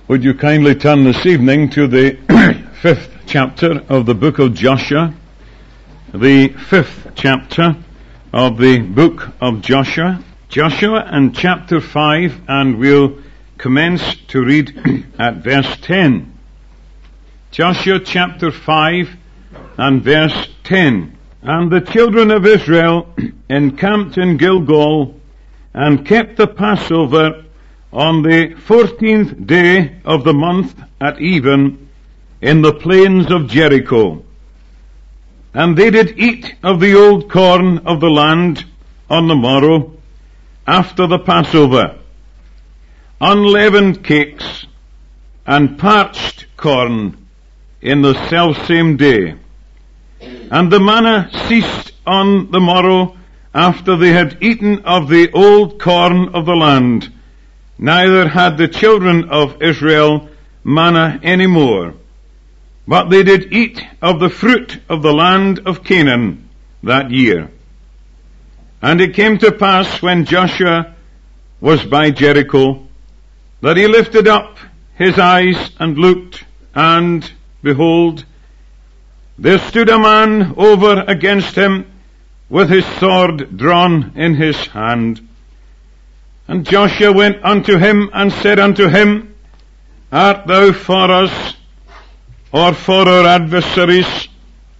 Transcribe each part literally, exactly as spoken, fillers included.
Would you kindly turn this evening to the fifth chapter of the book of Joshua? The fifth chapter of the book of Joshua. Joshua and chapter five, and we'll commence to read at verse ten. Joshua chapter five and verse ten. And the children of Israel encamped in Gilgal and kept the Passover on the fourteenth day of the month at even in the plains of Jericho. And they did eat of the old corn of the land on the morrow after the Passover, unleavened cakes and parched corn in the selfsame day. And the manna ceased on the morrow after they had eaten of the old corn of the land. Neither had the children of Israel manna any more, but they did eat of the fruit of the land of Canaan that year. And it came to pass, when Joshua was by Jericho, that he lifted up his eyes and looked, and behold, there stood a man over against him with his sword drawn in his hand. And Joshua went unto him and said unto him, Art thou for us, or for our adversaries?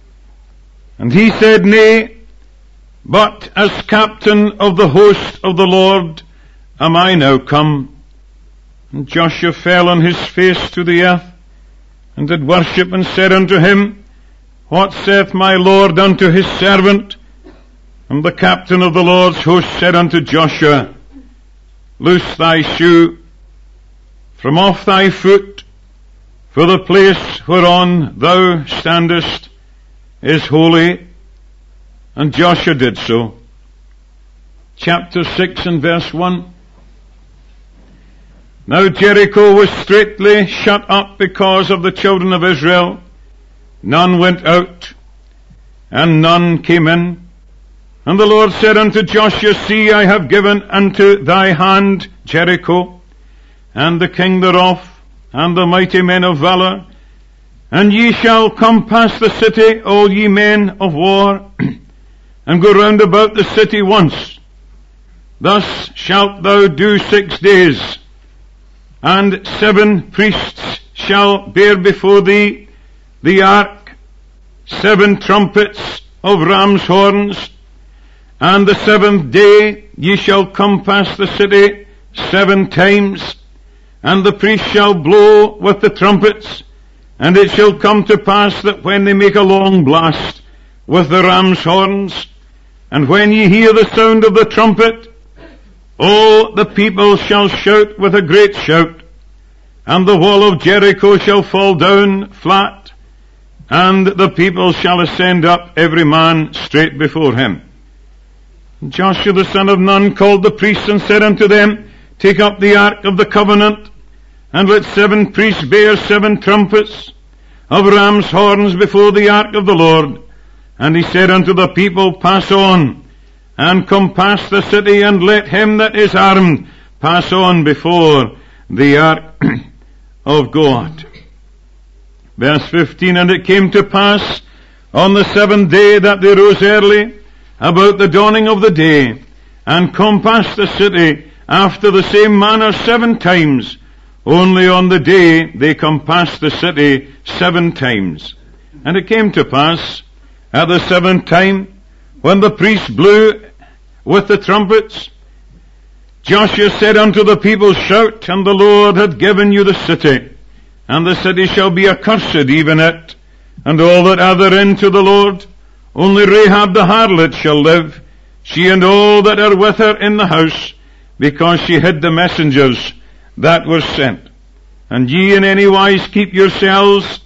And he said, Nay, but as captain of the host of the Lord am I now come. And Joshua fell on his face to the earth, and did worship, and said unto him, What saith my Lord unto his servant? And the captain of the Lord's host said unto Joshua, Loose thy shoe from off thy foot, for the place whereon thou standest is holy. And Joshua did so. Chapter six and verse one. Now Jericho was straitly shut up because of the children of Israel. None went out, and none came in. And the Lord said unto Joshua, See, I have given unto thy hand Jericho, and the king thereof, and the mighty men of valor. And ye shall compass the city, all ye men of war, and go round about the city once. Thus shalt thou do six days. And seven priests shall bear before thee the ark, seven trumpets of ram's horns. And the seventh day ye shall compass the city seven times, and the priest shall blow with the trumpets. And it shall come to pass that when they make a long blast with the ram's horns, and when ye hear the sound of the trumpet, all the people shall shout with a great shout, and the wall of Jericho shall fall down flat, and the people shall ascend up every man straight before him. Joshua the son of Nun called the priests and said unto them, Take up the ark of the covenant, and let seven priests bear seven trumpets of ram's horns before the ark of the Lord. And he said unto the people, Pass on, and compass the city, and let him that is armed pass on before the ark of God. Verse fifteen, And it came to pass on the seventh day that they rose early, about the dawning of the day, and compassed the city after the same manner seven times. Only on the day they compassed the city seven times. And it came to pass at the seventh time, when the priest blew with the trumpets, Joshua said unto the people, Shout, and the Lord hath given you the city, and the city shall be accursed, even it, and all that are therein to the Lord. Only Rahab the harlot shall live, she and all that are with her in the house, because she hid the messengers that were sent. And ye in any wise keep yourselves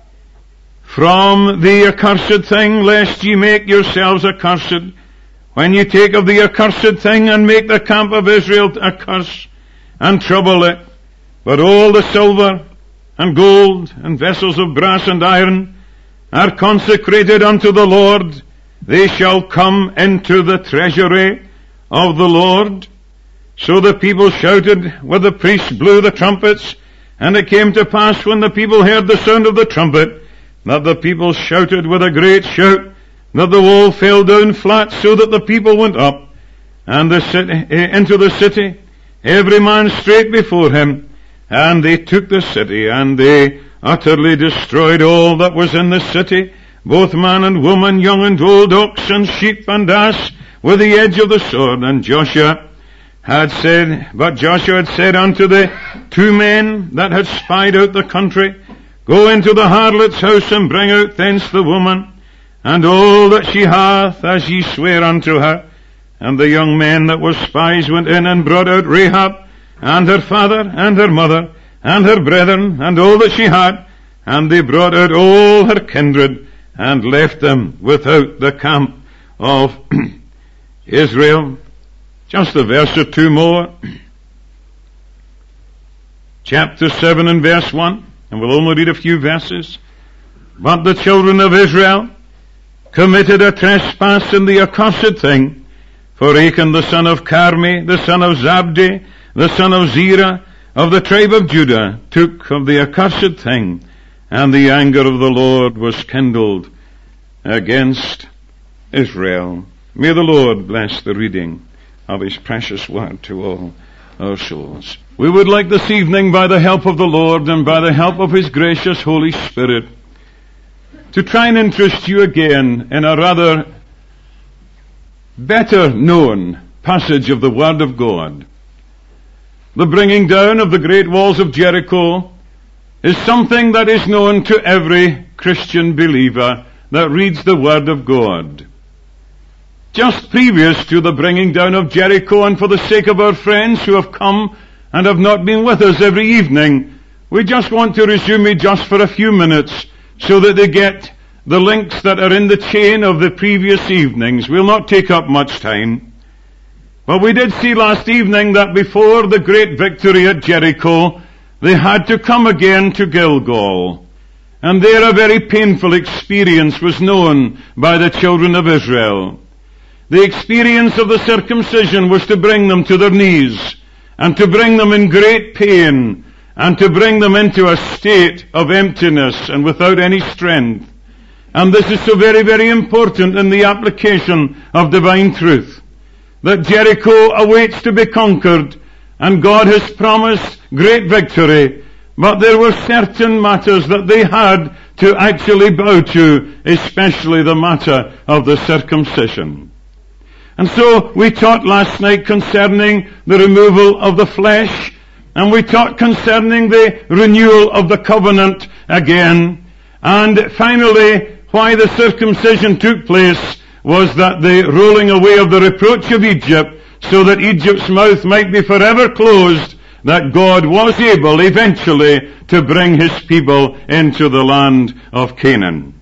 from the accursed thing, lest ye make yourselves accursed, when ye take of the accursed thing, and make the camp of Israel a curse, and trouble it. But all the silver and gold, and vessels of brass and iron, are consecrated unto the Lord. They shall come into the treasury of the Lord. So the people shouted, with the priests blew the trumpets, And it came to pass when the people heard the sound of the trumpet, that the people shouted with a great shout, that the wall fell down flat, so that the people went up and the city, into the city, every man straight before him, and they took the city, and they utterly destroyed all that was in the city, both man and woman, young and old, ox and sheep and ass, with the edge of the sword. And Joshua had said, but Joshua had said unto the two men that had spied out the country, go into the harlot's house, and bring out thence the woman, and all that she hath, as ye swear unto her. And the young men that were spies went in and brought out Rahab, and her father, and her mother, and her brethren, and all that she had, and they brought out all her kindred, and left them without the camp of Israel. Just a verse or two more. Chapter seven and verse one, and we'll only read a few verses. But the children of Israel committed a trespass in the accursed thing, for Achan the son of Carmi, the son of Zabdi, the son of Zerah, of the tribe of Judah, took of the accursed thing, and the anger of the Lord was kindled against Israel. May the Lord bless the reading of His precious word to all our souls. We would like this evening, by the help of the Lord and by the help of His gracious Holy Spirit, to try and interest you again in a rather better known passage of the Word of God. The bringing down of the great walls of Jericho is something that is known to every Christian believer that reads the Word of God. Just previous to the bringing down of Jericho, and for the sake of our friends who have come and have not been with us every evening, we just want to resume it just for a few minutes so that they get the links that are in the chain of the previous evenings. We'll not take up much time. But we did see last evening that before the great victory at Jericho, they had to come again to Gilgal. And there a very painful experience was known by the children of Israel. The experience of the circumcision was to bring them to their knees, and to bring them in great pain, and to bring them into a state of emptiness and without any strength. And this is so very, very important in the application of divine truth, that Jericho awaits to be conquered, and God has promised great victory, but there were certain matters that they had to actually bow to, especially the matter of the circumcision. And so we taught last night concerning the removal of the flesh, and we taught concerning the renewal of the covenant again, and finally why the circumcision took place was that the rolling away of the reproach of Egypt, so that Egypt's mouth might be forever closed, that God was able eventually to bring His people into the land of Canaan.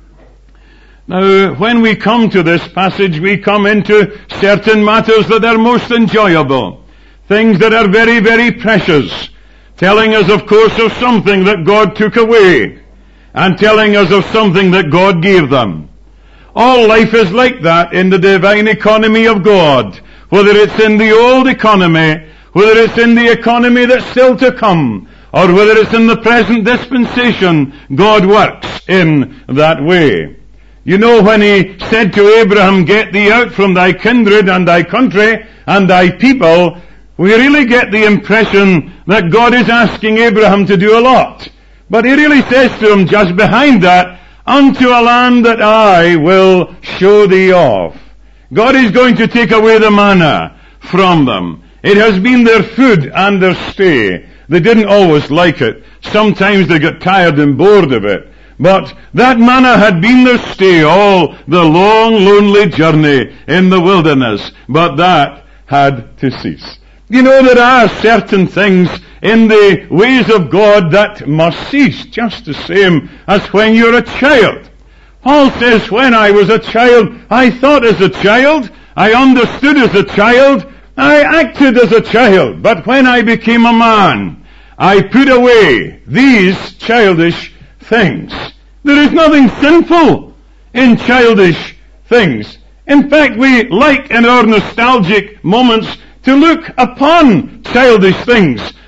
Now, when we come to this passage, we come into certain matters that are most enjoyable, things that are very, very precious, telling us, of course, of something that God took away, and telling us of something that God gave them. All life is like that in the divine economy of God, whether it's in the old economy, whether it's in the economy that's still to come, or whether it's in the present dispensation, God works in that way. You know, when He said to Abraham, get thee out from thy kindred and thy country and thy people, we really get the impression that God is asking Abraham to do a lot. But He really says to him just behind that, unto a land that I will show thee of. God is going to take away the manna from them. It has been their food and their stay. They didn't always like it. Sometimes they got tired and bored of it. But that manna had been their stay all the long, lonely journey in the wilderness. But that had to cease. You know, there are certain things in the ways of God that must cease, just the same as when you're a child. Paul says, when I was a child, I thought as a child, I understood as a child, I acted as a child, but when I became a man, I put away these childish things. There is nothing sinful in childish things. In fact, we like in our nostalgic moments to look upon childish things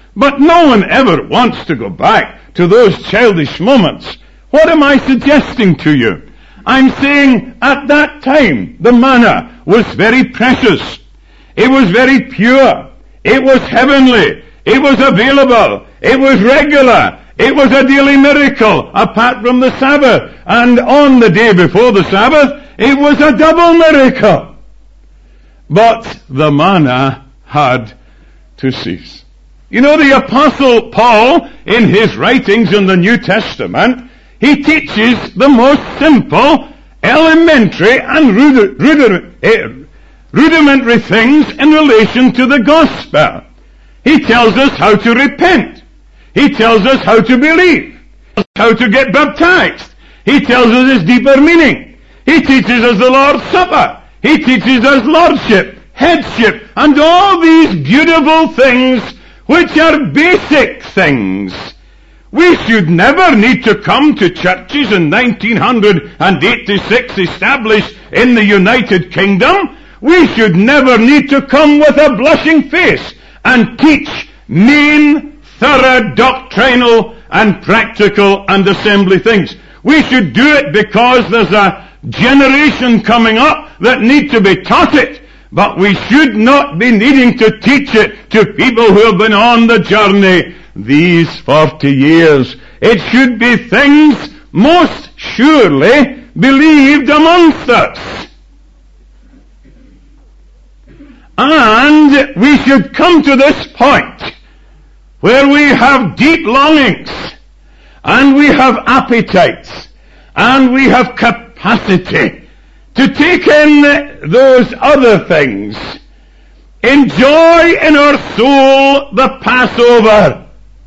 But no one ever wants to go back to those childish moments. What am I suggesting to you? I'm saying at that time the manna was very precious. It was very pure. It was heavenly. It was available. It was regular. It was a daily miracle apart from the Sabbath. And on the day before the Sabbath, it was a double miracle. But the manna had to cease. You know, the Apostle Paul, in his writings in the New Testament, he teaches the most simple, elementary, and rudiment, rudimentary things in relation to the gospel. He tells us how to repent. He tells us how to believe, how to get baptized. He tells us its deeper meaning. He teaches us the Lord's Supper. He teaches us lordship, headship, and all these beautiful things which are basic things. We should never need to come to churches in nineteen eighty-six established in the United Kingdom. We should never need to come with a blushing face and teach main, thorough, doctrinal and practical and assembly things. We should do it because there's a generation coming up that need to be taught it. But we should not be needing to teach it to people who have been on the journey these forty years. It should be things most surely believed amongst us. And we should come to this point where we have deep longings, and we have appetites, and we have capacity to take in those other things. Enjoy in our soul the Passover.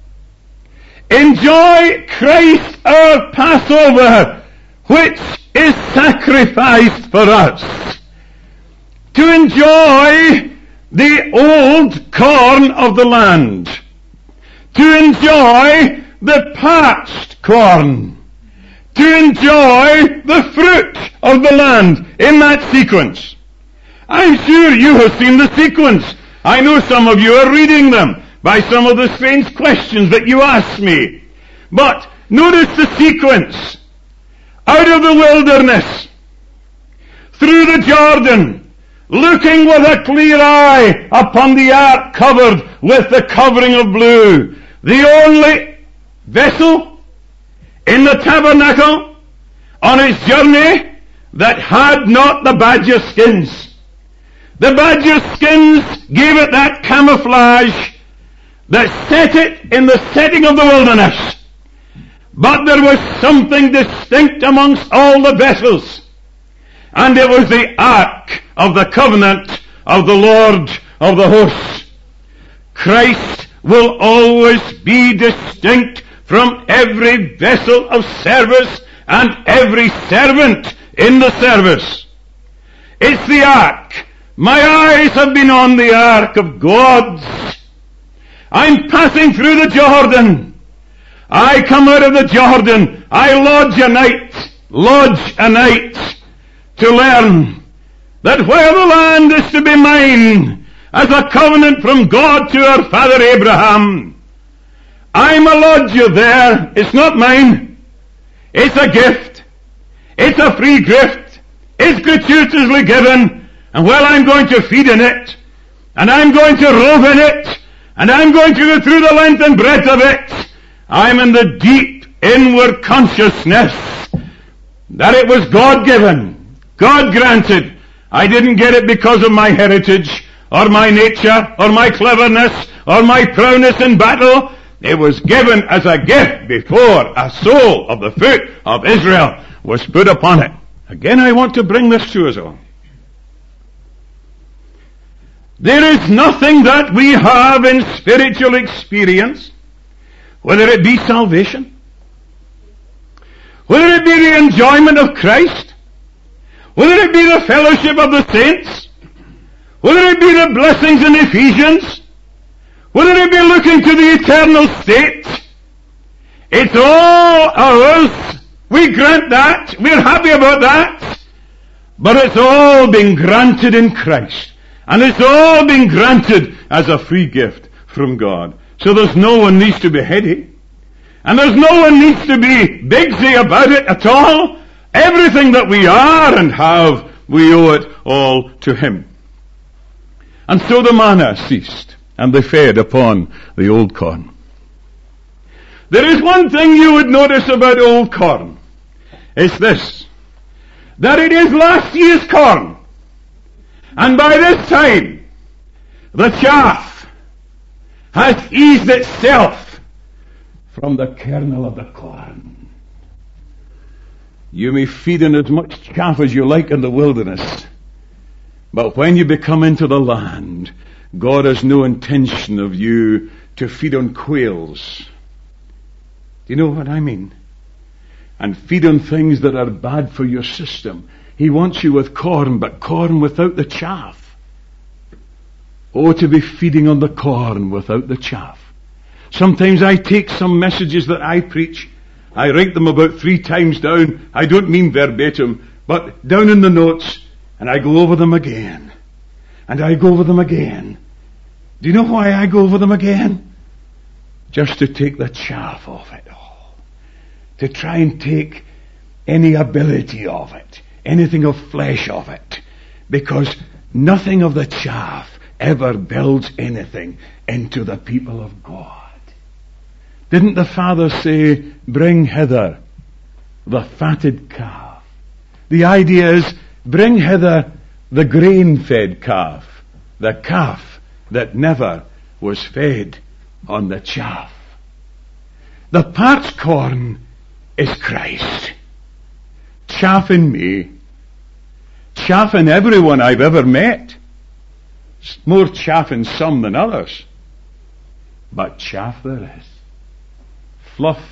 Enjoy Christ our Passover, which is sacrificed for us. To enjoy the old corn of the land. To enjoy the parched corn. To enjoy the fruit of the land in that sequence. I'm sure you have seen the sequence. I know some of you are reading them by some of the strange questions that you ask me. But notice the sequence. Out of the wilderness, through the Jordan, looking with a clear eye upon the ark covered with the covering of blue, the only vessel in the tabernacle on its journey that had not the badger skins. The badger skins gave it that camouflage that set it in the setting of the wilderness. But there was something distinct amongst all the vessels, and it was the ark of the covenant of the Lord of the hosts. Christ will always be distinct from every vessel of service and every servant in the service. It's the ark. My eyes have been on the ark of God's. I'm passing through the Jordan. I come out of the Jordan. I lodge a night, lodge a night to learn that where the land is to be mine as a covenant from God to our father Abraham, I'm a lodger there. It's not mine. It's a gift. It's a free gift. It's gratuitously given. And well, I'm going to feed in it, and I'm going to rove in it, and I'm going to go through the length and breadth of it. I'm in the deep inward consciousness that it was God-given, God-granted. I didn't get it because of my heritage, or my nature, or my cleverness, or my prowess in battle. It was given as a gift before a sole of the foot of Israel was put upon it. Again, I want to bring this to us all. There is nothing that we have in spiritual experience, whether it be salvation, whether it be the enjoyment of Christ, whether it be the fellowship of the saints, whether it be the blessings in Ephesians, whether it be looking to the eternal state, it's all ours. We grant that. We're happy about that. But it's all been granted in Christ. And it's all been granted as a free gift from God. So there's no one needs to be heady. And there's no one needs to be bigsy about it at all. Everything that we are and have, we owe it all to him. And so the manna ceased, and they fed upon the old corn. There is one thing you would notice about old corn. It's this, that it is last year's corn. And by this time, the chaff has eased itself from the kernel of the corn. You may feed on as much chaff as you like in the wilderness, but when you become into the land, God has no intention of you to feed on quails. Do you know what I mean? And feed on things that are bad for your system. He wants you with corn, but corn without the chaff. Oh, to be feeding on the corn without the chaff. Sometimes I take some messages that I preach, I write them about three times down. I don't mean verbatim, but down in the notes, and I go over them again. And I go over them again. Do you know why I go over them again? Just to take the chaff off it all. To try and take any ability of it, anything of flesh of it. Because nothing of the chaff ever builds anything into the people of God. Didn't the Father say, bring hither the fatted calf? The idea is, bring hither the grain-fed calf, the calf that never was fed on the chaff. The parched corn is Christ. Chaff in me. Chaff in everyone I've ever met. More chaff in some than others. But chaff there is. Fluff,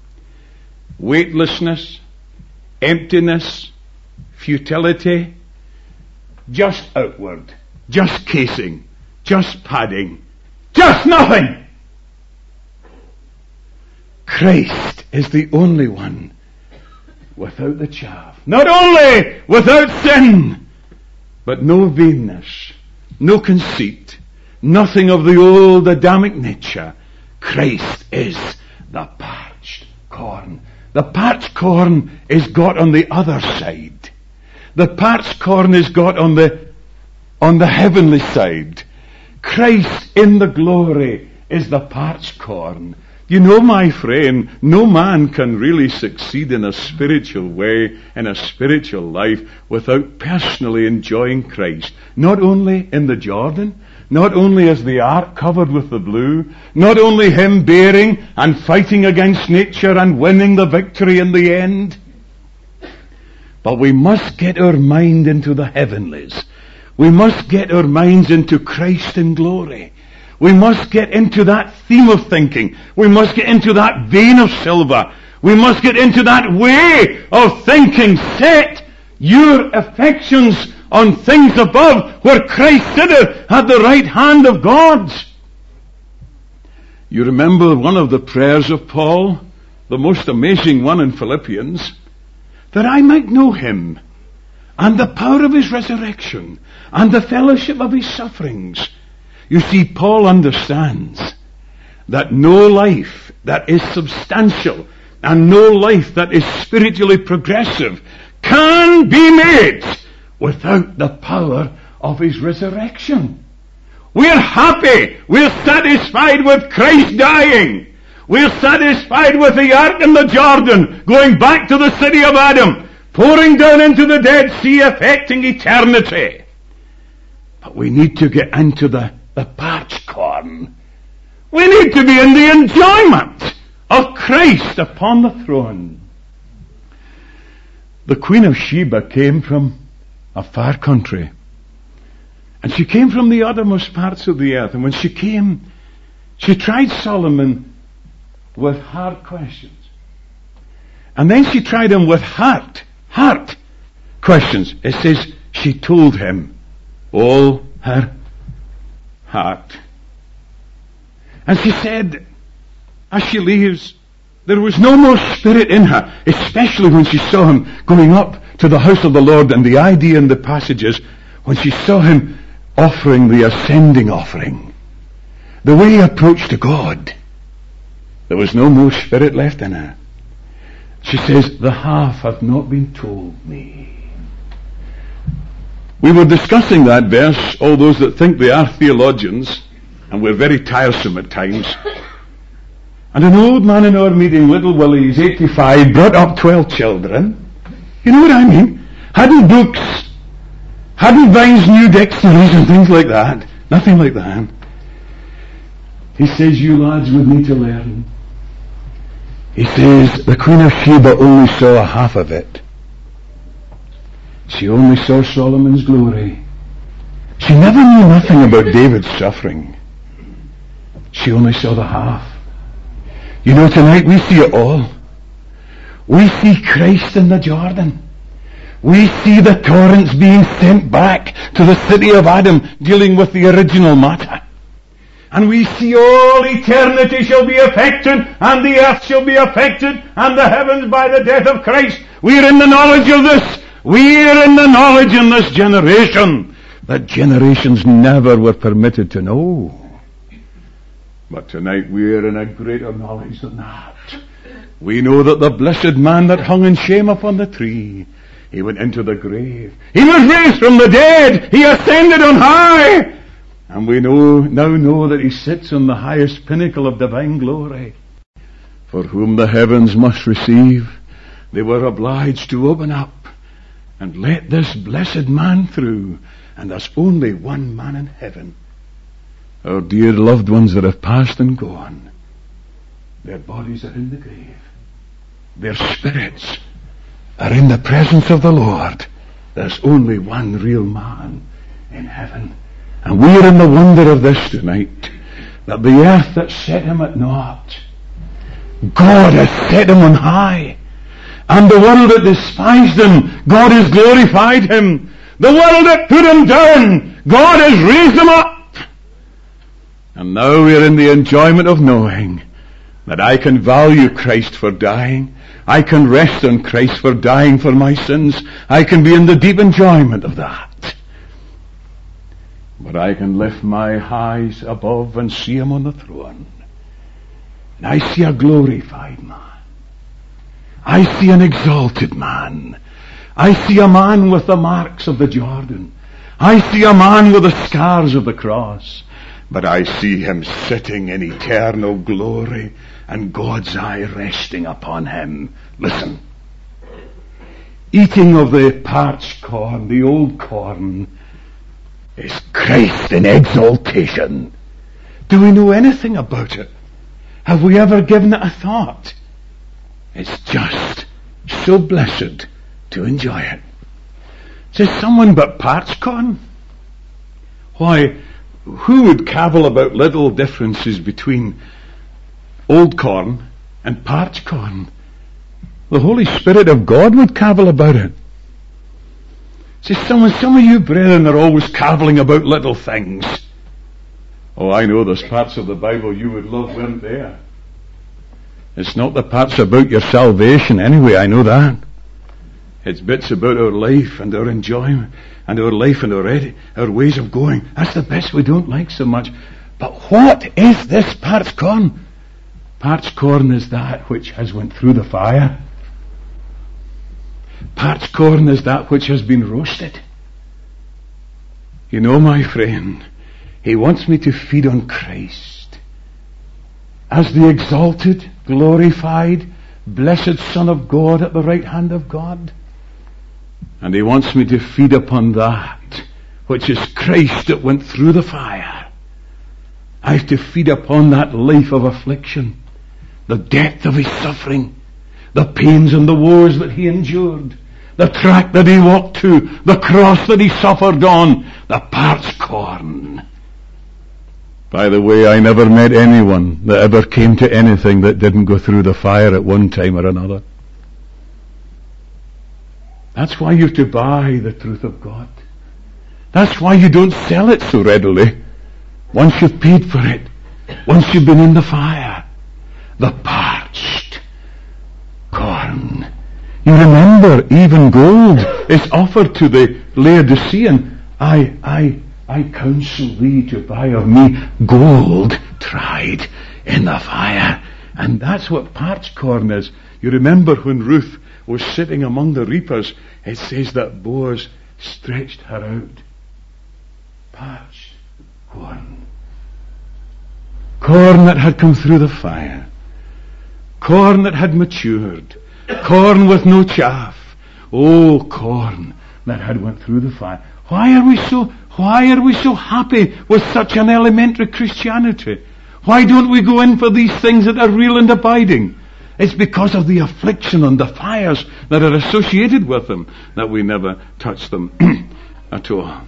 weightlessness, emptiness, futility, just outward, just casing, just padding, just nothing. Christ is the only one without the chaff. Not only without sin, but no vainness, no conceit, nothing of the old Adamic nature. Christ is the parched corn. The parched corn is got on the other side. The parched corn is got on the on the heavenly side. Christ in the glory is the parched corn. You know, my friend, no man can really succeed in a spiritual way, in a spiritual life, without personally enjoying Christ. Not only in the Jordan, not only as the ark covered with the blue, not only him bearing and fighting against nature and winning the victory in the end, but we must get our mind into the heavenlies. We must get our minds into Christ in glory. We must get into that theme of thinking. We must get into that vein of silver. We must get into that way of thinking. Set your affections on things above, where Christ sitteth at the right hand of God. You remember one of the prayers of Paul, the most amazing one in Philippians, that I might know him, and the power of his resurrection, and the fellowship of his sufferings. You see, Paul understands that no life that is substantial and no life that is spiritually progressive can be made without the power of his resurrection. We're happy. We're satisfied with Christ dying. We're satisfied with the ark in the Jordan going back to the city of Adam, pouring down into the Dead Sea, affecting eternity. But we need to get into the, the parched corn. We need to be in the enjoyment of Christ upon the throne. The Queen of Sheba came from a far country. And she came from the uttermost parts of the earth. And when she came, she tried Solomon with hard questions. And then she tried him with heart, heart questions. It says she told him all her heart. And she said, as she leaves, there was no more spirit in her, especially when she saw him going up to the house of the Lord, and the idea in the passages, when she saw him offering the ascending offering. the way he approached to God, there was no more spirit left in her. She says, the half hath not been told me. We were discussing that verse, all those that think they are theologians, and we're very tiresome at times. And an old man in our meeting, little Willie, he's eighty-five, brought up twelve children. You know what I mean? Hadn't books, hadn't Vine's new dictionaries and things like that. Nothing like that. He says, you lads would need to learn. He says, the Queen of Sheba only saw a half of it. She only saw Solomon's glory. She never knew nothing about David's suffering. She only saw the half. You know, tonight we see it all. We see Christ in the Jordan. We see the torrents being sent back to the city of Adam, dealing with the original matter. And we see all eternity shall be affected, and the earth shall be affected, and the heavens by the death of Christ. We are in the knowledge of this. We are in the knowledge in this generation that generations never were permitted to know. But tonight we are in a greater knowledge than that. We know that the blessed man that hung in shame upon the tree, he went into the grave. He was raised from the dead. He ascended on high. And we know now know that he sits on the highest pinnacle of divine glory. For whom the heavens must receive, they were obliged to open up and let this blessed man through. And there's only one man in heaven. Our dear loved ones that have passed and gone, their bodies are in the grave. Their spirits are in the presence of the Lord. There's only one real man in heaven. And we are in the wonder of this tonight, that the earth that set him at naught, God has set him on high. And the world that despised him, God has glorified him. The world that put him down, God has raised him up. And now we are in the enjoyment of knowing that I can value Christ for dying. I can rest on Christ for dying for my sins. I can be in the deep enjoyment of that. But I can lift my eyes above and see him on the throne. And I see a glorified man. I see an exalted man. I see a man with the marks of the Jordan. I see a man with the scars of the cross. But I see him sitting in eternal glory and God's eye resting upon him. Listen. Eating of the parched corn, the old corn, is Christ in exaltation. Do we know anything about it? Have we ever given it a thought? It's just so blessed to enjoy it. Says someone, but parched corn? Why, who would cavil about little differences between old corn and parched corn? The Holy Spirit of God would cavil about it. See, some, some of you brethren are always cavilling about little things. Oh, I know there's parts of the Bible you would love weren't there. It's not the parts about your salvation anyway, I know that. It's bits about our life and our enjoyment and our life and our, ed- our ways of going. That's the bits we don't like so much. But what is this parched corn? Parched corn is that which has went through the fire. Parched corn is that which has been roasted. You know, my friend, he wants me to feed on Christ as the exalted, glorified, blessed Son of God at the right hand of God. And he wants me to feed upon that which is Christ that went through the fire. I have to feed upon that life of affliction, the depth of his suffering, the pains and the woes that he endured, the track that he walked to, the cross that he suffered on, the parched corn. By the way, I never met anyone that ever came to anything that didn't go through the fire at one time or another. That's why you have to buy the truth of God. That's why you don't sell it so readily. Once you've paid for it, once you've been in the fire, the parched corn. You remember, even gold is offered to the Laodicean. I, I, I counsel thee to buy of me gold tried in the fire. And that's what parched corn is. You remember when Ruth was sitting among the reapers, it says that Boaz stretched her out. Parched corn. Corn that had come through the fire. Corn that had matured. Corn with no chaff. Oh, corn that had went through the fire. Why are we so, why are we so happy with such an elementary Christianity? Why don't we go in for these things that are real and abiding? It's because of the affliction and the fires that are associated with them that we never touch them at all.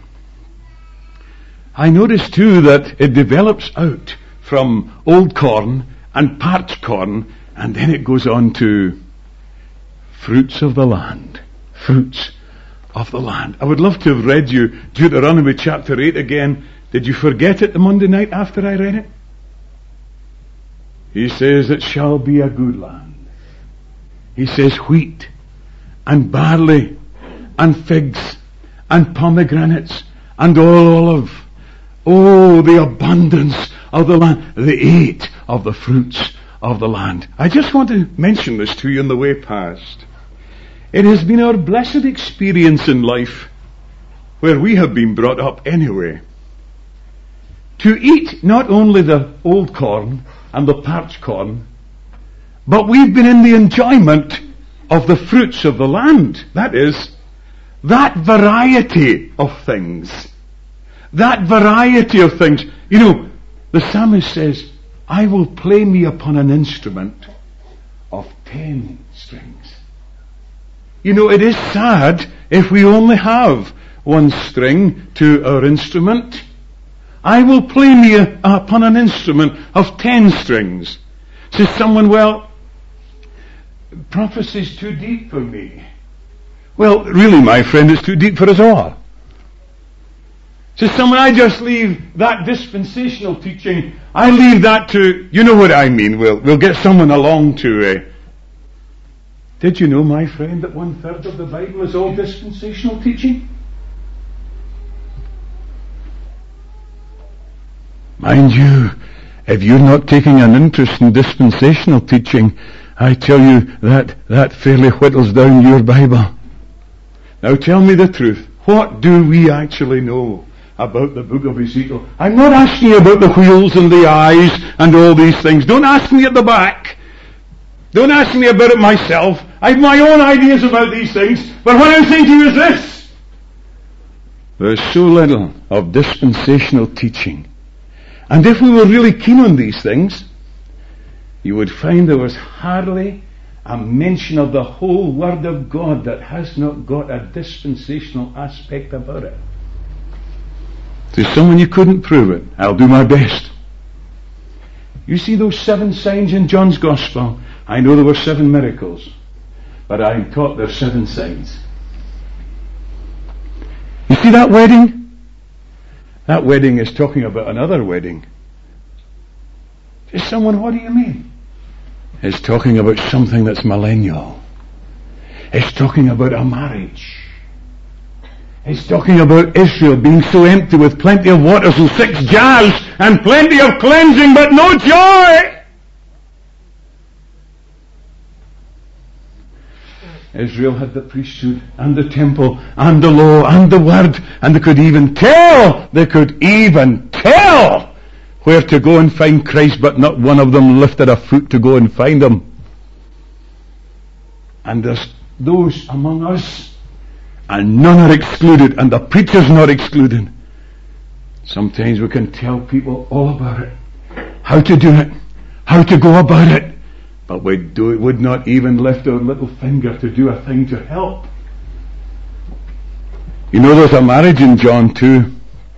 I notice too that it develops out from old corn and parched corn, and then it goes on to fruits of the land. Fruits of the land. I would love to have read you Deuteronomy chapter eight again. Did you forget it the Monday night after I read it? He says it shall be a good land. He says wheat and barley and figs and pomegranates and all olive. Oh, the abundance of the land. The eight of the fruits of the land. I just want to mention this to you in the way past. It has been our blessed experience in life, where we have been brought up anyway, to eat not only the old corn and the parched corn, but we've been in the enjoyment of the fruits of the land. That is, that variety of things. That variety of things. You know, the psalmist says, I will play me upon an instrument of ten strings. You know, it is sad if we only have one string to our instrument. I will play me a, upon an instrument of ten strings. Says someone, well, prophecy's too deep for me. Well, really, my friend, it's too deep for us all. Says someone, I just leave that dispensational teaching, I leave that to, you know what I mean, we'll, we'll get someone along to... Uh, Did you know, my friend, that one third of the Bible is all dispensational teaching? Mind you, if you're not taking an interest in dispensational teaching, I tell you that that fairly whittles down your Bible. Now tell me the truth. What do we actually know about the book of Ezekiel? I'm not asking you about the wheels and the eyes and all these things. Don't ask me at the back. Don't ask me about it myself. I have my own ideas about these things. But what I'm saying to you is this. There's so little of dispensational teaching. And if we were really keen on these things, you would find there was hardly a mention of the whole Word of God that has not got a dispensational aspect about it. To someone you couldn't prove it, I'll do my best. You see those seven signs in John's Gospel? I know there were seven miracles, but I'm taught there's seven signs. You see that wedding? That wedding is talking about another wedding. Is someone, what do you mean? It's talking about something that's millennial. It's talking about a marriage. It's talking about Israel being so empty with plenty of waters and six jars and plenty of cleansing but no joy. Israel had the priesthood and the temple and the law and the word, and they could even tell, they could even tell where to go and find Christ, but not one of them lifted a foot to go and find him. And there's those among us, and none are excluded, and the preacher's not excluded. Sometimes we can tell people all about it, how to do it, how to go about it, but we do, would not even lift our little finger to do a thing to help. You know, there's a marriage in John two.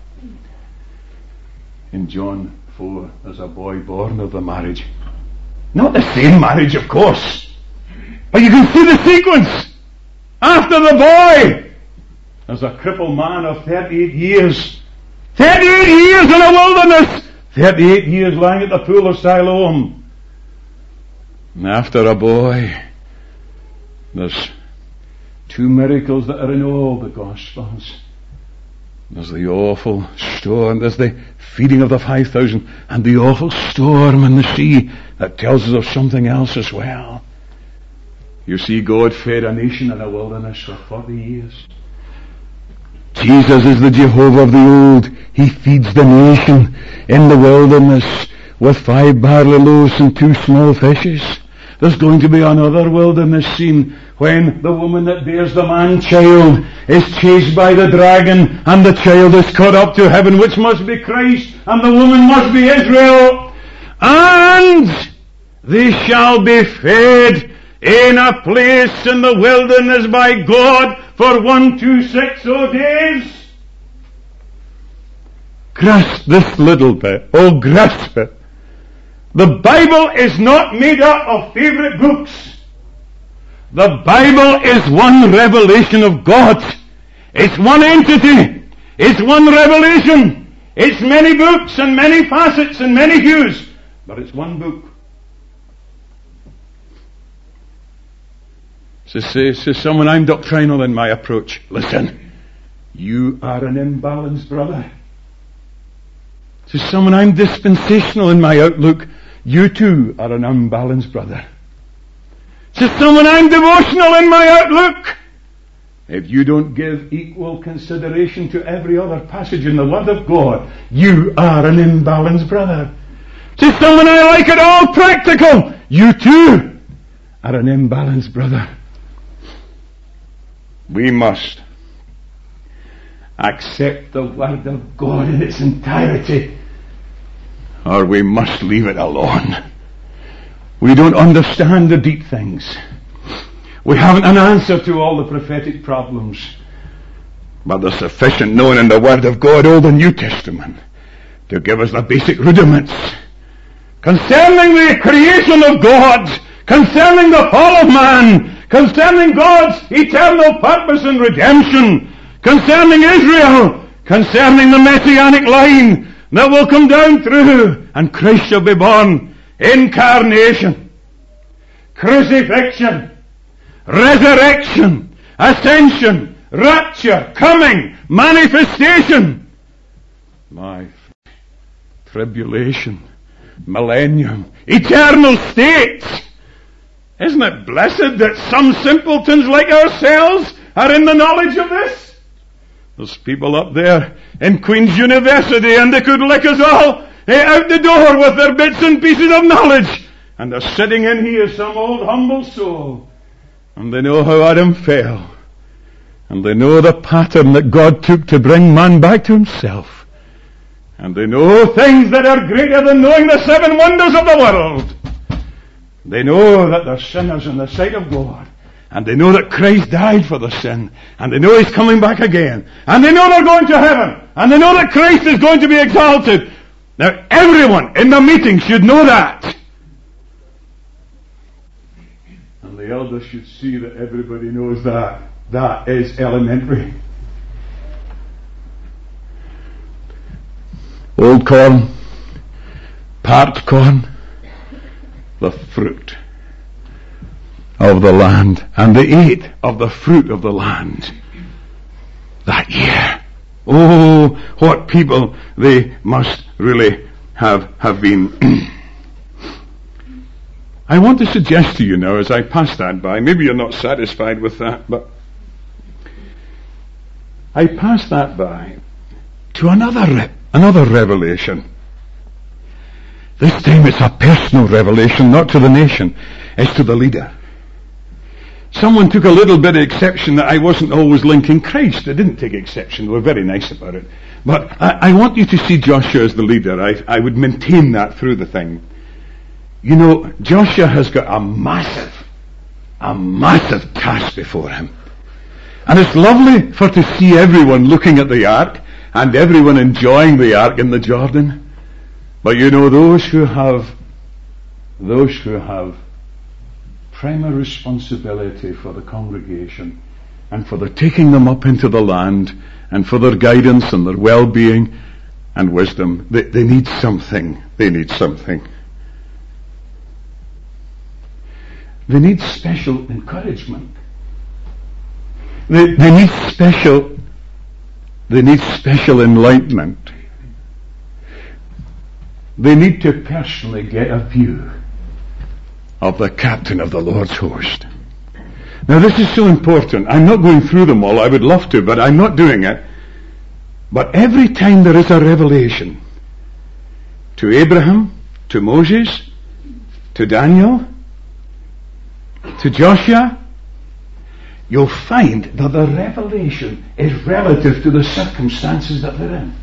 In John four, there's a boy born of the marriage. Not the same marriage, of course, but you can see the sequence. After the boy, there's a crippled man of thirty-eight years. thirty-eight years in a wilderness! thirty-eight years lying at the pool of Siloam. And after a boy, there's two miracles that are in all the Gospels. There's the awful storm. There's the feeding of the five thousand and the awful storm in the sea that tells us of something else as well. You see, God fed a nation in a wilderness for forty years. Jesus is the Jehovah of the old. He feeds the nation in the wilderness with five barley loaves and two small fishes. There's going to be another wilderness scene when the woman that bears the man-child is chased by the dragon and the child is caught up to heaven, which must be Christ, and the woman must be Israel. And they shall be fed in a place in the wilderness by God for one, two, six oh days. Grasp this little bit. Oh, grasp it. The Bible is not made up of favorite books. The Bible is one revelation of God. It's one entity. It's one revelation. It's many books and many facets and many hues. But it's one book. So say, say someone, I'm doctrinal in my approach. Listen, you are an imbalanced brother. To someone, I'm dispensational in my outlook. You too are an unbalanced brother. To someone, I'm devotional in my outlook. If you don't give equal consideration to every other passage in the Word of God, you are an imbalanced brother. To someone, I like it all practical. You too are an imbalanced brother. We must accept the Word of God in its entirety, or we must leave it alone. We don't understand the deep things. We haven't an answer to all the prophetic problems. But there's sufficient known in the Word of God, Old and New Testament, to give us the basic rudiments concerning the creation of God, concerning the fall of man, concerning God's eternal purpose and redemption, concerning Israel, concerning the Messianic line that will come down through, and Christ shall be born. Incarnation, crucifixion, resurrection, ascension, rapture, coming, manifestation, life, tribulation, millennium, eternal state. Isn't it blessed that some simpletons like ourselves are in the knowledge of this? There's people up there in Queen's University and they could lick us all out the door with their bits and pieces of knowledge. And they're sitting in here, some old humble soul. And they know how Adam fell. And they know the pattern that God took to bring man back to himself. And they know things that are greater than knowing the seven wonders of the world. They know that they're sinners in the sight of God. And they know that Christ died for their sin. And they know He's coming back again. And they know they're going to heaven. And they know that Christ is going to be exalted. Now, everyone in the meeting should know that. And the elders should see that everybody knows that. That is elementary. Old corn, parched corn, the fruit of the land, and they ate of the fruit of the land that year. Oh, what people they must really have have been. I want to suggest to you now, as I pass that by, maybe you're not satisfied with that, but I pass that by to another re- another revelation. This time it's a personal revelation, not to the nation, it's to the leader. Someone took a little bit of exception that I wasn't always linking Christ. They didn't take exception. They were very nice about it. But I, I want you to see Joshua as the leader. I, I would maintain that through the thing. You know, Joshua has got a massive, a massive task before him. And it's lovely for to see everyone looking at the ark and everyone enjoying the ark in the Jordan. But you know, those who have, those who have primary responsibility for the congregation and for their taking them up into the land and for their guidance and their well-being and wisdom, they, they need something. They need something. They need special encouragement. They, they need special, They need special enlightenment. They need to personally get a view of the captain of the Lord's host. Now this is so important. I'm not going through them all. I would love to, but I'm not doing it. But every time there is a revelation to Abraham, to Moses, to Daniel, to Joshua, you'll find that the revelation is relative to the circumstances that they're in.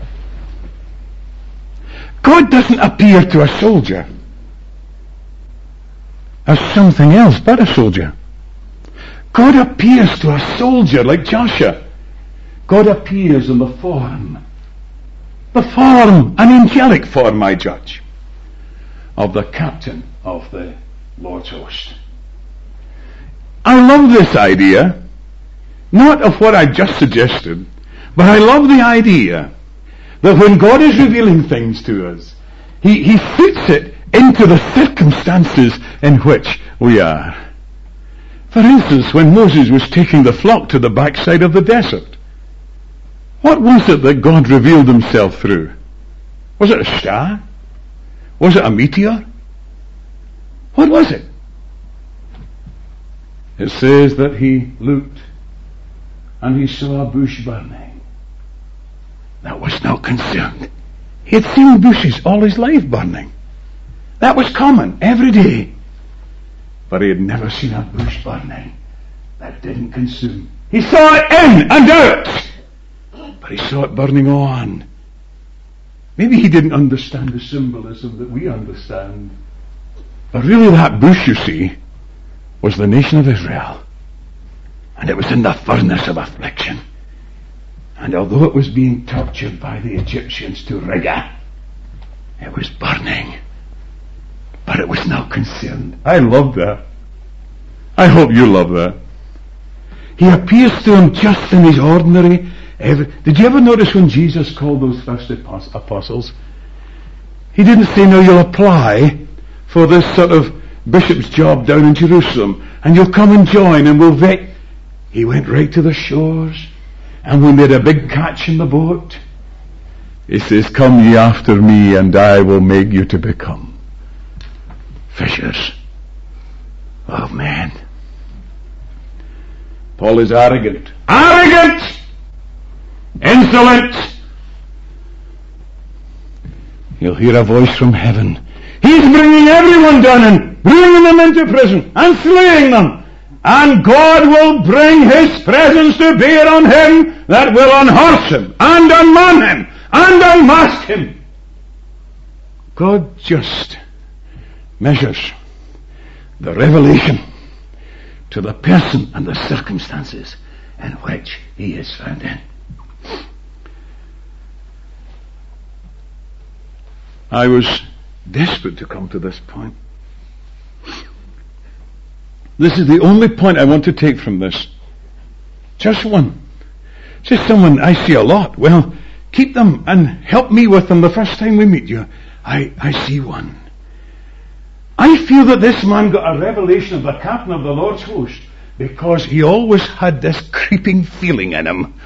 God doesn't appear to a soldier as something else but a soldier. God appears to a soldier like Joshua. God appears in the form, the form, an angelic form, I judge, of the captain of the Lord's host. I love this idea, not of what I just suggested, but I love the idea that when God is revealing things to us, He, he fits it into the circumstances in which we are. For instance, when Moses was taking the flock to the backside of the desert, what was it that God revealed himself through? Was it a star? Was it a meteor? What was it? It says that he looked and he saw a bush burning. That was not concerned. He had seen bushes all his life burning. That was common every day. But he had never seen a bush burning that didn't consume. He saw it in and out, but he saw it burning on. Maybe he didn't understand the symbolism that we understand. But really that bush, you see, was the nation of Israel. And it was in the furnace of affliction. And although it was being tortured by the Egyptians to rigor, it was burning. But it was not concerned. I love that. I hope you love that. He appears to him just in his ordinary. Every, did you ever notice when Jesus called those first apostles? He didn't say, "Now you'll apply for this sort of bishop's job down in Jerusalem, and you'll come and join, and we'll vet." He went right to the shores, and when they had a big catch in the boat, he says, "Come ye after me, and I will make you to become fishers of men." Paul is arrogant. Arrogant! Insolent! You'll hear a voice from heaven. He's bringing everyone down and bringing them into prison and slaying them. And God will bring His presence to bear on him that will unhorse him and unman him and unmask him. God just measures the revelation to the person and the circumstances in which he is found in. I was desperate to come to this point. This is the only point I want to take from this. Just one. Just someone I see a lot. Well, keep them and help me with them the first time we meet you. I, I see one. I feel that this man got a revelation of the captain of the Lord's host because he always had this creeping feeling in him.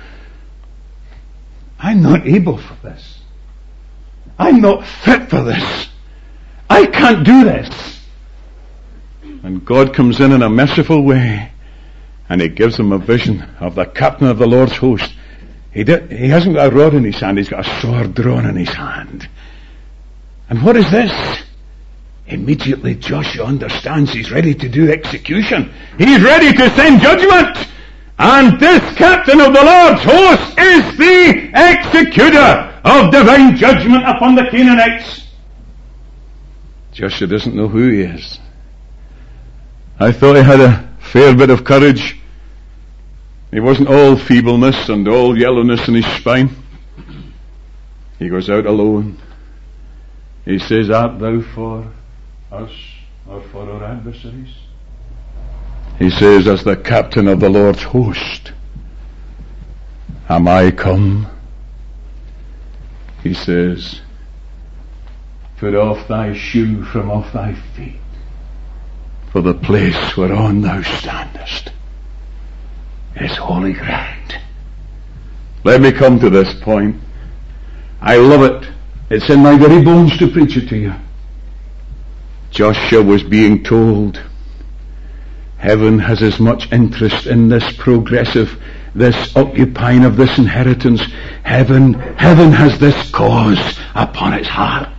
I'm not able for this. I'm not fit for this. I can't do this. And God comes in in a merciful way, and He gives him a vision of the captain of the Lord's host. He, did, he hasn't got a rod in his hand, he's got a sword drawn in his hand. And what is this? Immediately Joshua understands he's ready to do execution. He's ready to send judgment. And this captain of the Lord's host is the executor of divine judgment upon the Canaanites. Joshua doesn't know who he is. I thought he had a fair bit of courage. He wasn't all feebleness and all yellowness in his spine. He goes out alone. He says, "Art thou for us or for our adversaries?" He says, "As the captain of the Lord's host, am I come?" He says, "Put off thy shoe from off thy feet, for the place whereon thou standest is holy ground." Let me come to this point. I love it. It's in my very bones to preach it to you. Joshua was being told, heaven has as much interest in this progressive, this occupying of this inheritance. Heaven, heaven has this cause upon its heart.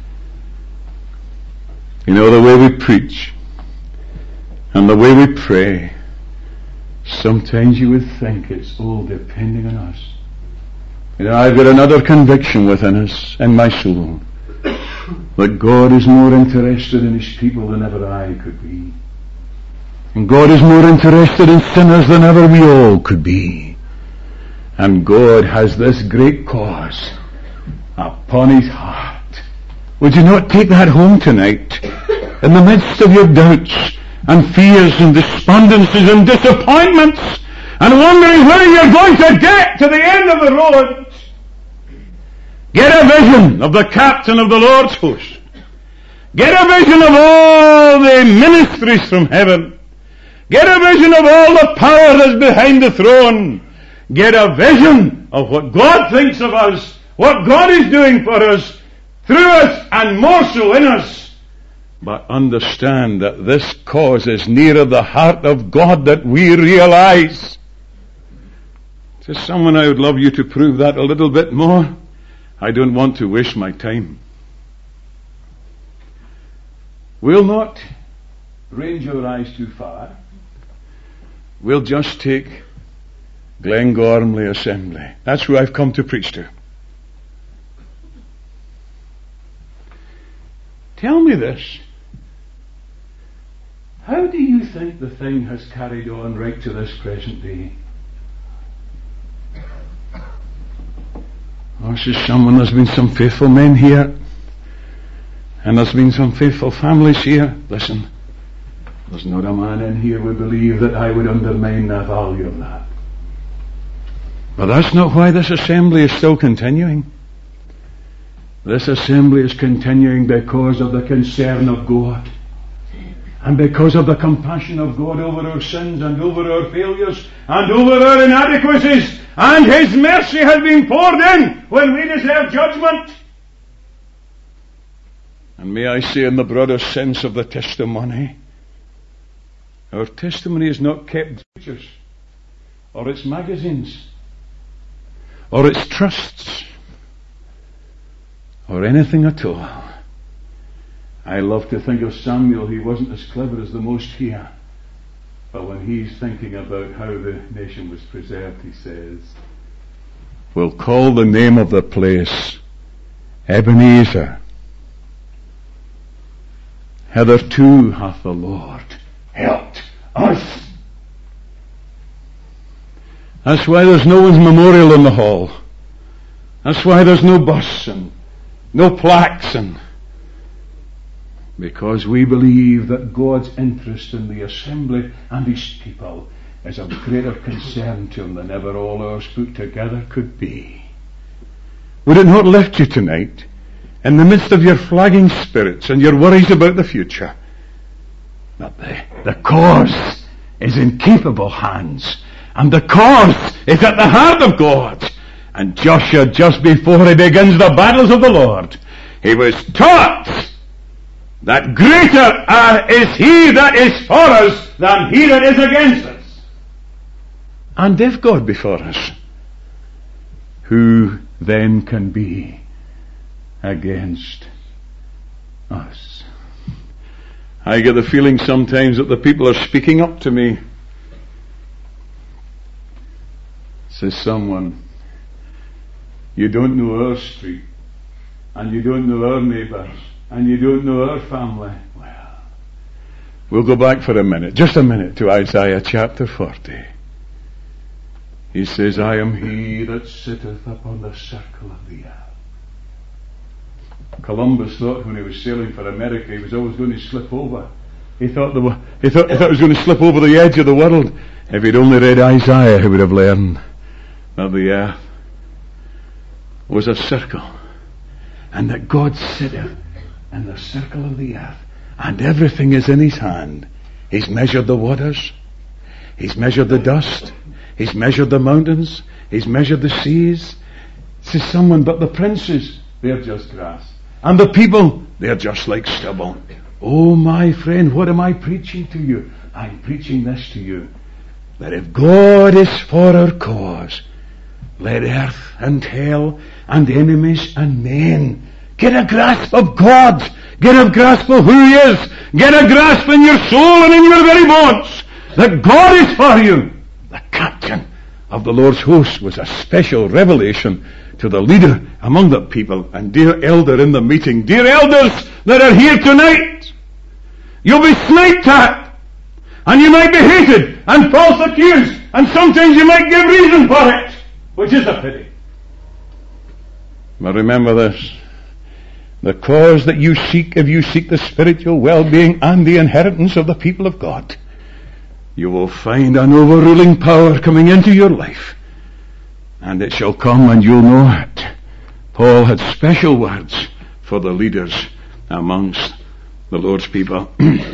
You know, the way we preach and the way we pray, sometimes you would think it's all depending on us. You know, I've got another conviction within us, in my soul, that God is more interested in His people than ever I could be. And God is more interested in sinners than ever we all could be. And God has this great cause upon His heart. Would you not take that home tonight? In the midst of your doubts and fears and despondencies and disappointments and wondering where you're going to get to the end of the road, get a vision of the captain of the Lord's host. Get a vision of all the ministries from heaven. Get a vision of all the power that's behind the throne. Get a vision of what God thinks of us, what God is doing for us, through us, and more so in us. But understand that this cause is nearer the heart of God that we realize. To someone, I would love you to prove that a little bit more. I don't want to waste my time. We'll not range our eyes too far. We'll just take Glengormley Assembly. That's who I've come to preach to. Tell me this. How do you think the thing has carried on right to this present day? Oh, this is someone, there's been some faithful men here, and there's been some faithful families here. Listen, there's not a man in here would believe that I would undermine the value of that. But that's not why this assembly is still continuing. This assembly is continuing because of the concern of God, and because of the compassion of God over our sins and over our failures and over our inadequacies. And His mercy has been poured in when we deserve judgment. And may I say, in the broader sense of the testimony, our testimony is not kept in preachers, or its magazines, or its trusts, or anything at all. I love to think of Samuel. He wasn't as clever as the most here, but when he's thinking about how the nation was preserved, he says, we'll call the name of the place Ebenezer. Hitherto hath the Lord helped us. That's why there's no one's memorial in the hall. That's why there's no bus and no plaques, and because we believe that God's interest in the assembly and His people is of greater concern to Him than ever all ours put together could be. Would it not lift you tonight, in the midst of your flagging spirits and your worries about the future, that the, the cause is in capable hands, and the cause is at the heart of God? And Joshua, just before he begins the battles of the Lord, he was taught that greater uh, is He that is for us than he that is against us. And if God be for us, who then can be against us? I get the feeling sometimes that the people are speaking up to me. Says someone, you don't know our street, and you don't know our neighbours, and you don't know our family. Well, we'll go back for a minute, just a minute, to Isaiah chapter forty. He says, I am He that sitteth upon the circle of the earth. Columbus thought when he was sailing for America he was always going to slip over. He thought, the, he thought, he thought he was going to slip over the edge of the world. If he'd only read Isaiah, he would have learned that the earth was a circle, and that God sitteth in the circle of the earth, and everything is in His hand. He's measured the waters, He's measured the dust, He's measured the mountains. He's measured the seas. Says someone, but the princes, they're just grass. And the people, they're just like stubble. Oh, my friend, what am I preaching to you? I'm preaching this to you. That if God is for our cause, let earth and hell and enemies and men get a grasp of God. Get a grasp of who He is. Get a grasp in your soul and in your very bones that God is for you. The captain of the Lord's host was a special revelation to the leader among the people. And dear elder in the meeting, dear elders that are here tonight, you'll be sniped at, and you might be hated and false accused, and sometimes you might give reason for it, which is a pity. But remember this, the cause that you seek, if you seek the spiritual well-being and the inheritance of the people of God, you will find an overruling power coming into your life, and it shall come and you'll know it. Paul had special words for the leaders amongst the Lord's people.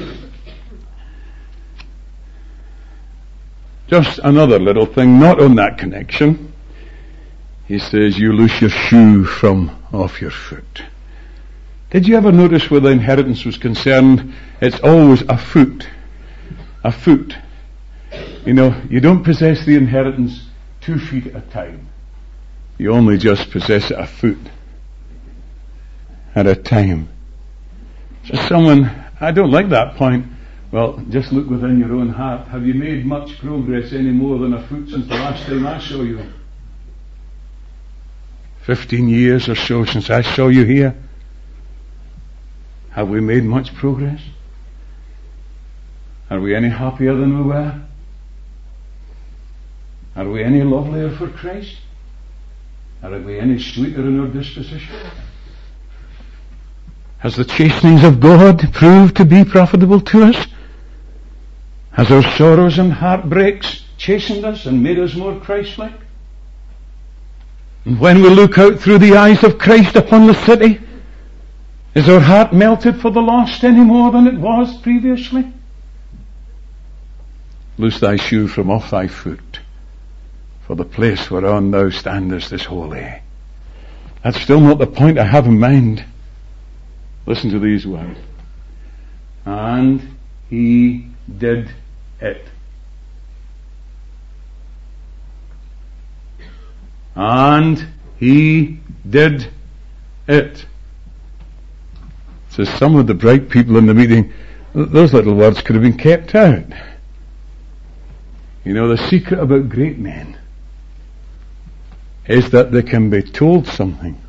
Just another little thing, not on that connection. He says, you loose your shoe from off your foot. Did you ever notice where the inheritance was concerned? It's always a foot. A foot. You know, you don't possess the inheritance two feet at a time. You only just possess it a foot at a time. So someone, I don't like that point. Well, just look within your own heart. Have you made much progress any more than a foot since the last time I saw you? Fifteen years or so since I saw you here. Have we made much progress? Are we any happier than we were? Are we any lovelier for Christ? Are we any sweeter in our disposition? Has the chastenings of God proved to be profitable to us? Has our sorrows and heartbreaks chastened us and made us more Christ-like? And when we look out through the eyes of Christ upon the city, is our heart melted for the lost any more than it was previously? Loose thy shoe from off thy foot, for the place whereon thou standest is holy. That's still not the point I have in mind. Listen to these words. And he did it. And he did it. So some of the bright people in the meeting, those little words could have been kept out. You know, the secret about great men is that they can be told something,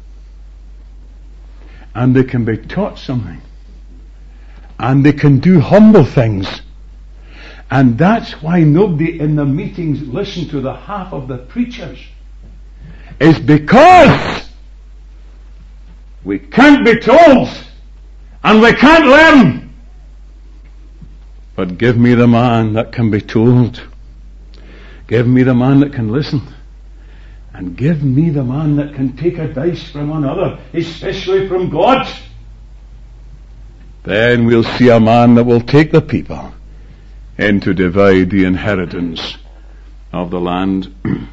and they can be taught something, and they can do humble things. And that's why nobody in the meetings listened to the half of the preachers, is because we can't be told and we can't learn. But give me the man that can be told. Give me the man that can listen. And give me the man that can take advice from another, especially from God. Then we'll see a man that will take the people in to divide the inheritance of the land.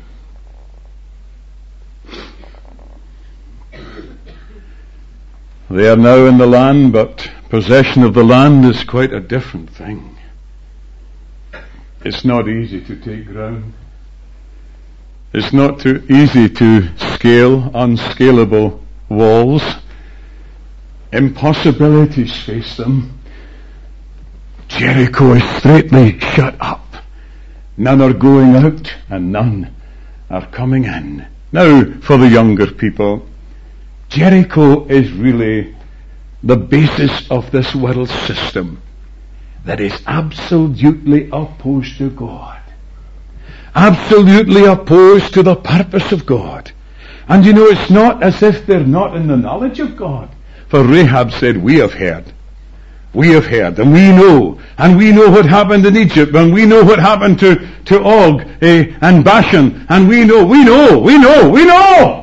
They are now in the land, but possession of the land is quite a different thing. It's not easy to take ground. It's not too easy to scale unscalable walls. Impossibilities face them. Jericho is straitly shut up. None are going out and none are coming in. Now, for the younger people, Jericho is really the basis of this world system that is absolutely opposed to God. Absolutely opposed to the purpose of God. And you know, it's not as if they're not in the knowledge of God. For Rahab said, we have heard. We have heard, and we know. And we know what happened in Egypt, and we know what happened to, to Og eh, and Bashan. And we know, we know, we know, we know!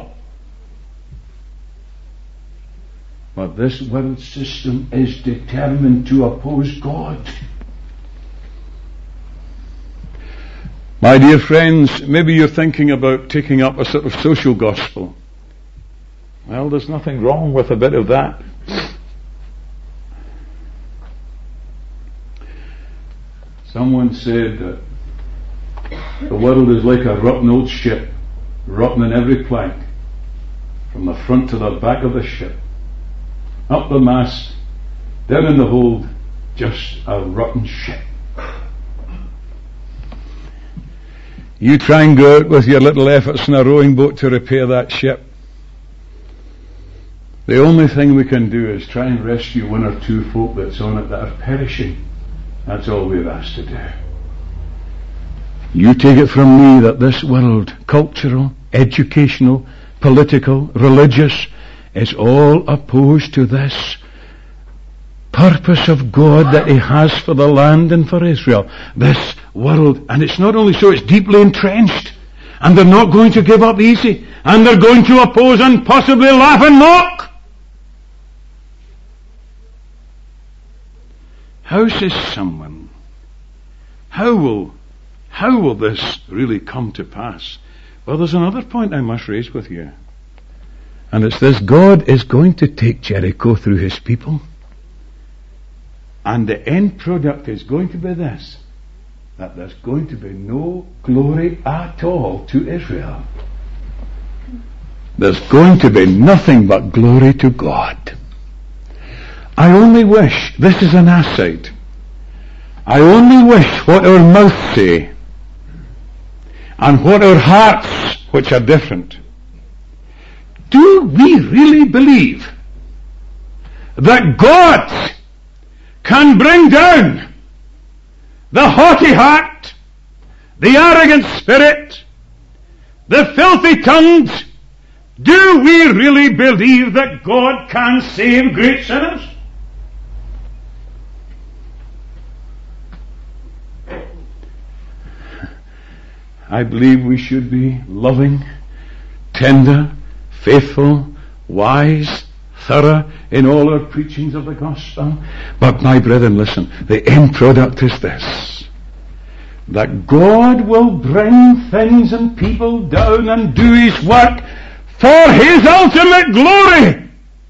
But this world system is determined to oppose God. My dear friends, maybe you're thinking about taking up a sort of social gospel. Well, there's nothing wrong with a bit of that. Someone said that the world is like a rotten old ship, rotten in every plank, from the front to the back of the ship, up the mast, down in the hold, just a rotten ship. You try and go out with your little efforts in a rowing boat to repair that ship. The only thing we can do is try and rescue one or two folk that's on it that are perishing. That's all we're asked to do. You take it from me that this world, cultural, educational, political, religious, is all opposed to this purpose of God that He has for the land and for Israel. This world, and it's not only so, it's deeply entrenched, and they're not going to give up easy, and they're going to oppose and possibly laugh and mock. How says someone, how will how will this really come to pass? Well, there's another point I must raise with you, and it's this: God is going to take Jericho through His people, and the end product is going to be this, that there's going to be no glory at all to Israel. There's going to be nothing but glory to God. I only wish, this is an aside, I only wish what our mouths say and what our hearts, which are different, do we really believe that God can bring down the haughty heart, the arrogant spirit, the filthy tongued? Do we really believe that God can save great sinners? I believe we should be loving, tender, faithful, wise, thorough in all our preachings of the gospel. But my brethren, listen, the end product is this: that God will bring things and people down and do His work for His ultimate glory.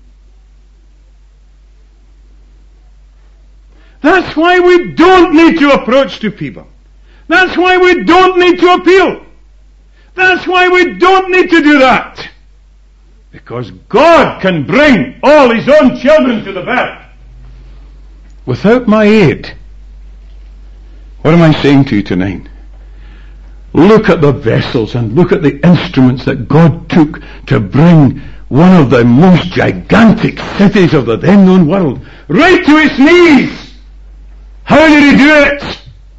That's why we don't need to approach to people. That's why we don't need to appeal. That's why we don't need to do that. Because God can bring all His own children to the birth without my aid. What am I saying to you tonight? Look at the vessels and look at the instruments that God took to bring one of the most gigantic cities of the then known world right to its knees. How did He do it?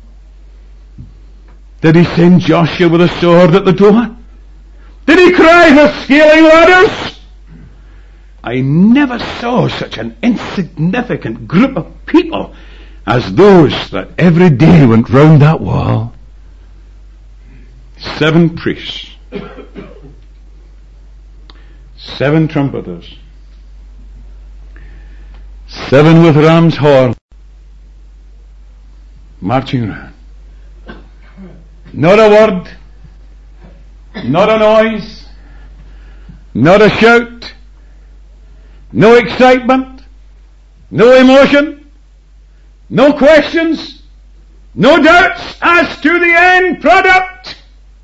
Did He send Joshua with a sword at the door? Did He cry for scaling ladders? I never saw such an insignificant group of people as those that every day went round that wall. Seven priests, seven trumpeters, seven with ram's horn, marching round. Not a word, not a noise, not a shout, no excitement, no emotion, no questions, no doubts as to the end product.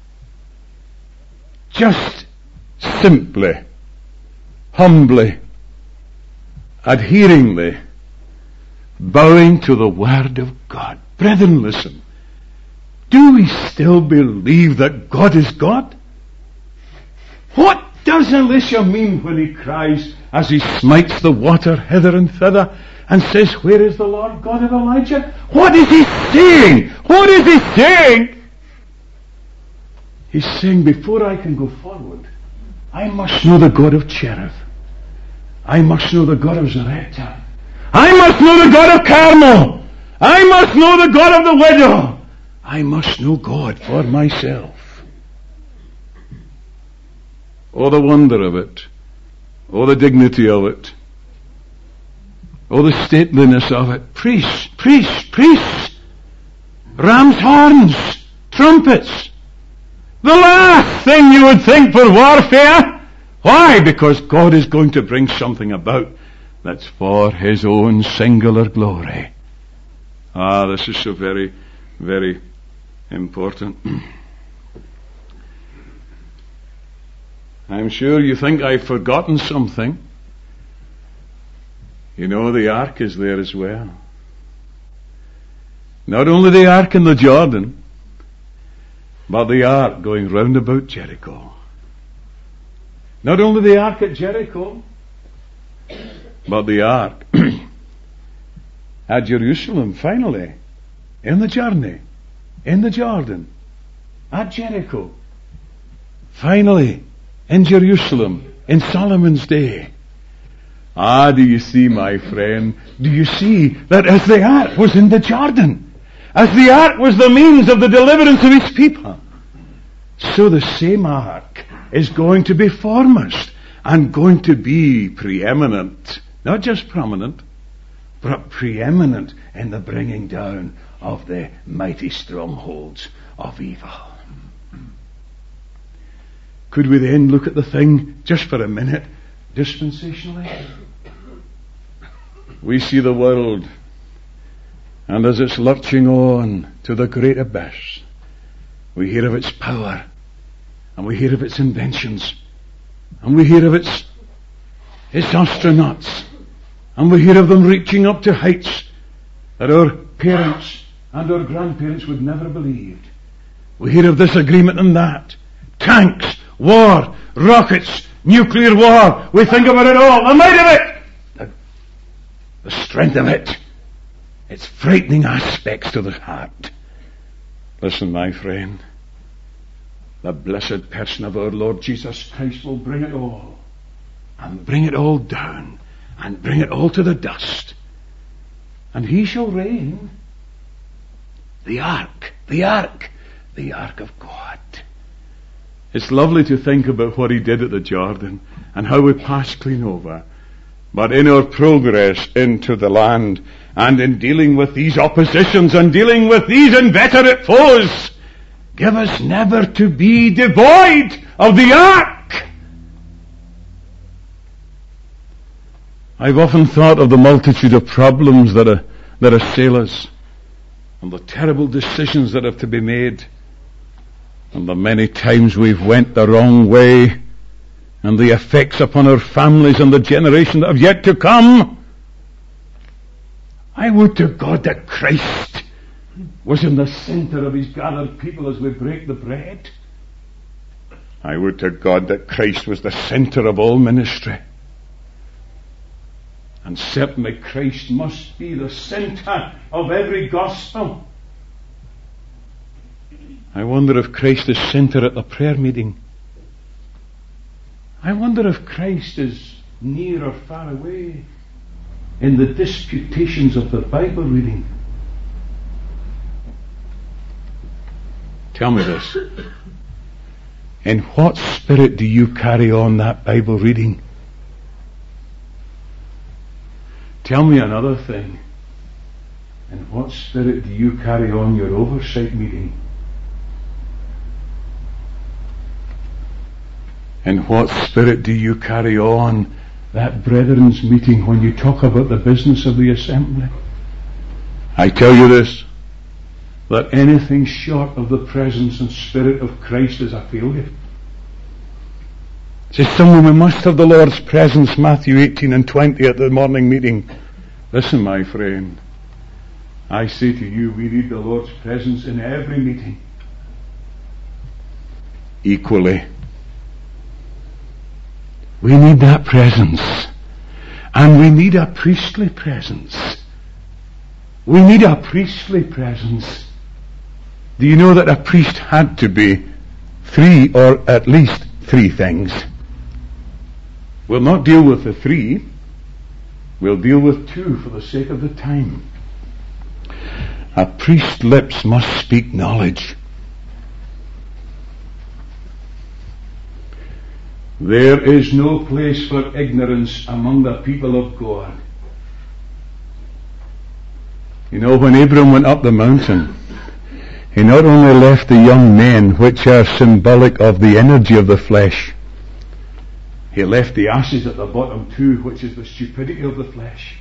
Just simply, humbly, adheringly bowing to the Word of God. Brethren, listen. Do we still believe that God is God? What does Elisha mean when he cries as he smites the water hither and thither and says, "Where is the Lord God of Elijah?" What is he saying? What is he saying? He's saying, before I can go forward, I must know the God of Cherith. I must know the God of Zarephath. I must know the God of Carmel. I must know the God of the widow. I must know God for myself. Oh, the wonder of it. Oh, the dignity of it. Oh, the stateliness of it. Priests, priests, priests. Ram's horns. trumpets. The last thing you would think for warfare. Why? Because God is going to bring something about that's for His own singular glory. Ah, this is so very, very important. I'm sure you think I've forgotten something. You know, the ark is there as well. Not only the ark in the Jordan, but the ark going round about Jericho. Not only the ark at Jericho, but the ark at Jerusalem, finally, in the journey, in the Jordan, at Jericho, finally, in Jerusalem, in Solomon's day. Ah, do you see, my friend, do you see that as the ark was in the Jordan, as the ark was the means of the deliverance of His people, so the same ark is going to be foremost and going to be preeminent, not just prominent, but preeminent in the bringing down of the mighty strongholds of evil. Could we then look at the thing just for a minute, dispensationally? We see the world, and as it's lurching on to the great abyss, we hear of its power, and we hear of its inventions, and we hear of its, its astronauts, and we hear of them reaching up to heights that our parents and our grandparents would never have believed. We hear of this agreement and that. Tanks, war, rockets, nuclear war. We think about it all. The might of it! The, the strength of it. Its frightening aspects to the heart. Listen, my friend. The blessed person of our Lord Jesus Christ will bring it all. And bring it all down. And bring it all to the dust. And He shall reign. The ark. The ark. The ark of God. It's lovely to think about what He did at the Jordan and how we passed clean over. But in our progress into the land and in dealing with these oppositions and dealing with these inveterate foes, give us never to be devoid of the ark. I've often thought of the multitude of problems that, are, that assail us and the terrible decisions that have to be made. And the many times we've went the wrong way, and the effects upon our families and the generation that have yet to come. I would to God that Christ was in the center of His gathered people as we break the bread. I would to God that Christ was the center of all ministry. And certainly Christ must be the center of every gospel. I wonder if Christ is center at the prayer meeting. I wonder if Christ is near or far away in the disputations of the Bible reading. Tell me this. In what spirit do you carry on that Bible reading? Tell me another thing. In what spirit do you carry on your oversight meeting? In what spirit do you carry on that brethren's meeting when you talk about the business of the assembly? I tell you this, that anything short of the presence and spirit of Christ is a failure. Says someone, we must have the Lord's presence, Matthew eighteen and twenty at the morning meeting. Listen, my friend, I say to you, we need the Lord's presence in every meeting. Equally. We need that presence. And we need a priestly presence. We need a priestly presence. Do you know that a priest had to be three, or at least three things? We'll not deal with the three. We'll deal with two for the sake of the time. A priest's lips must speak knowledge. There is no place for ignorance among the people of God. You know, when Abram went up the mountain, he not only left the young men, which are symbolic of the energy of the flesh, he left the ashes at the bottom too, which is the stupidity of the flesh.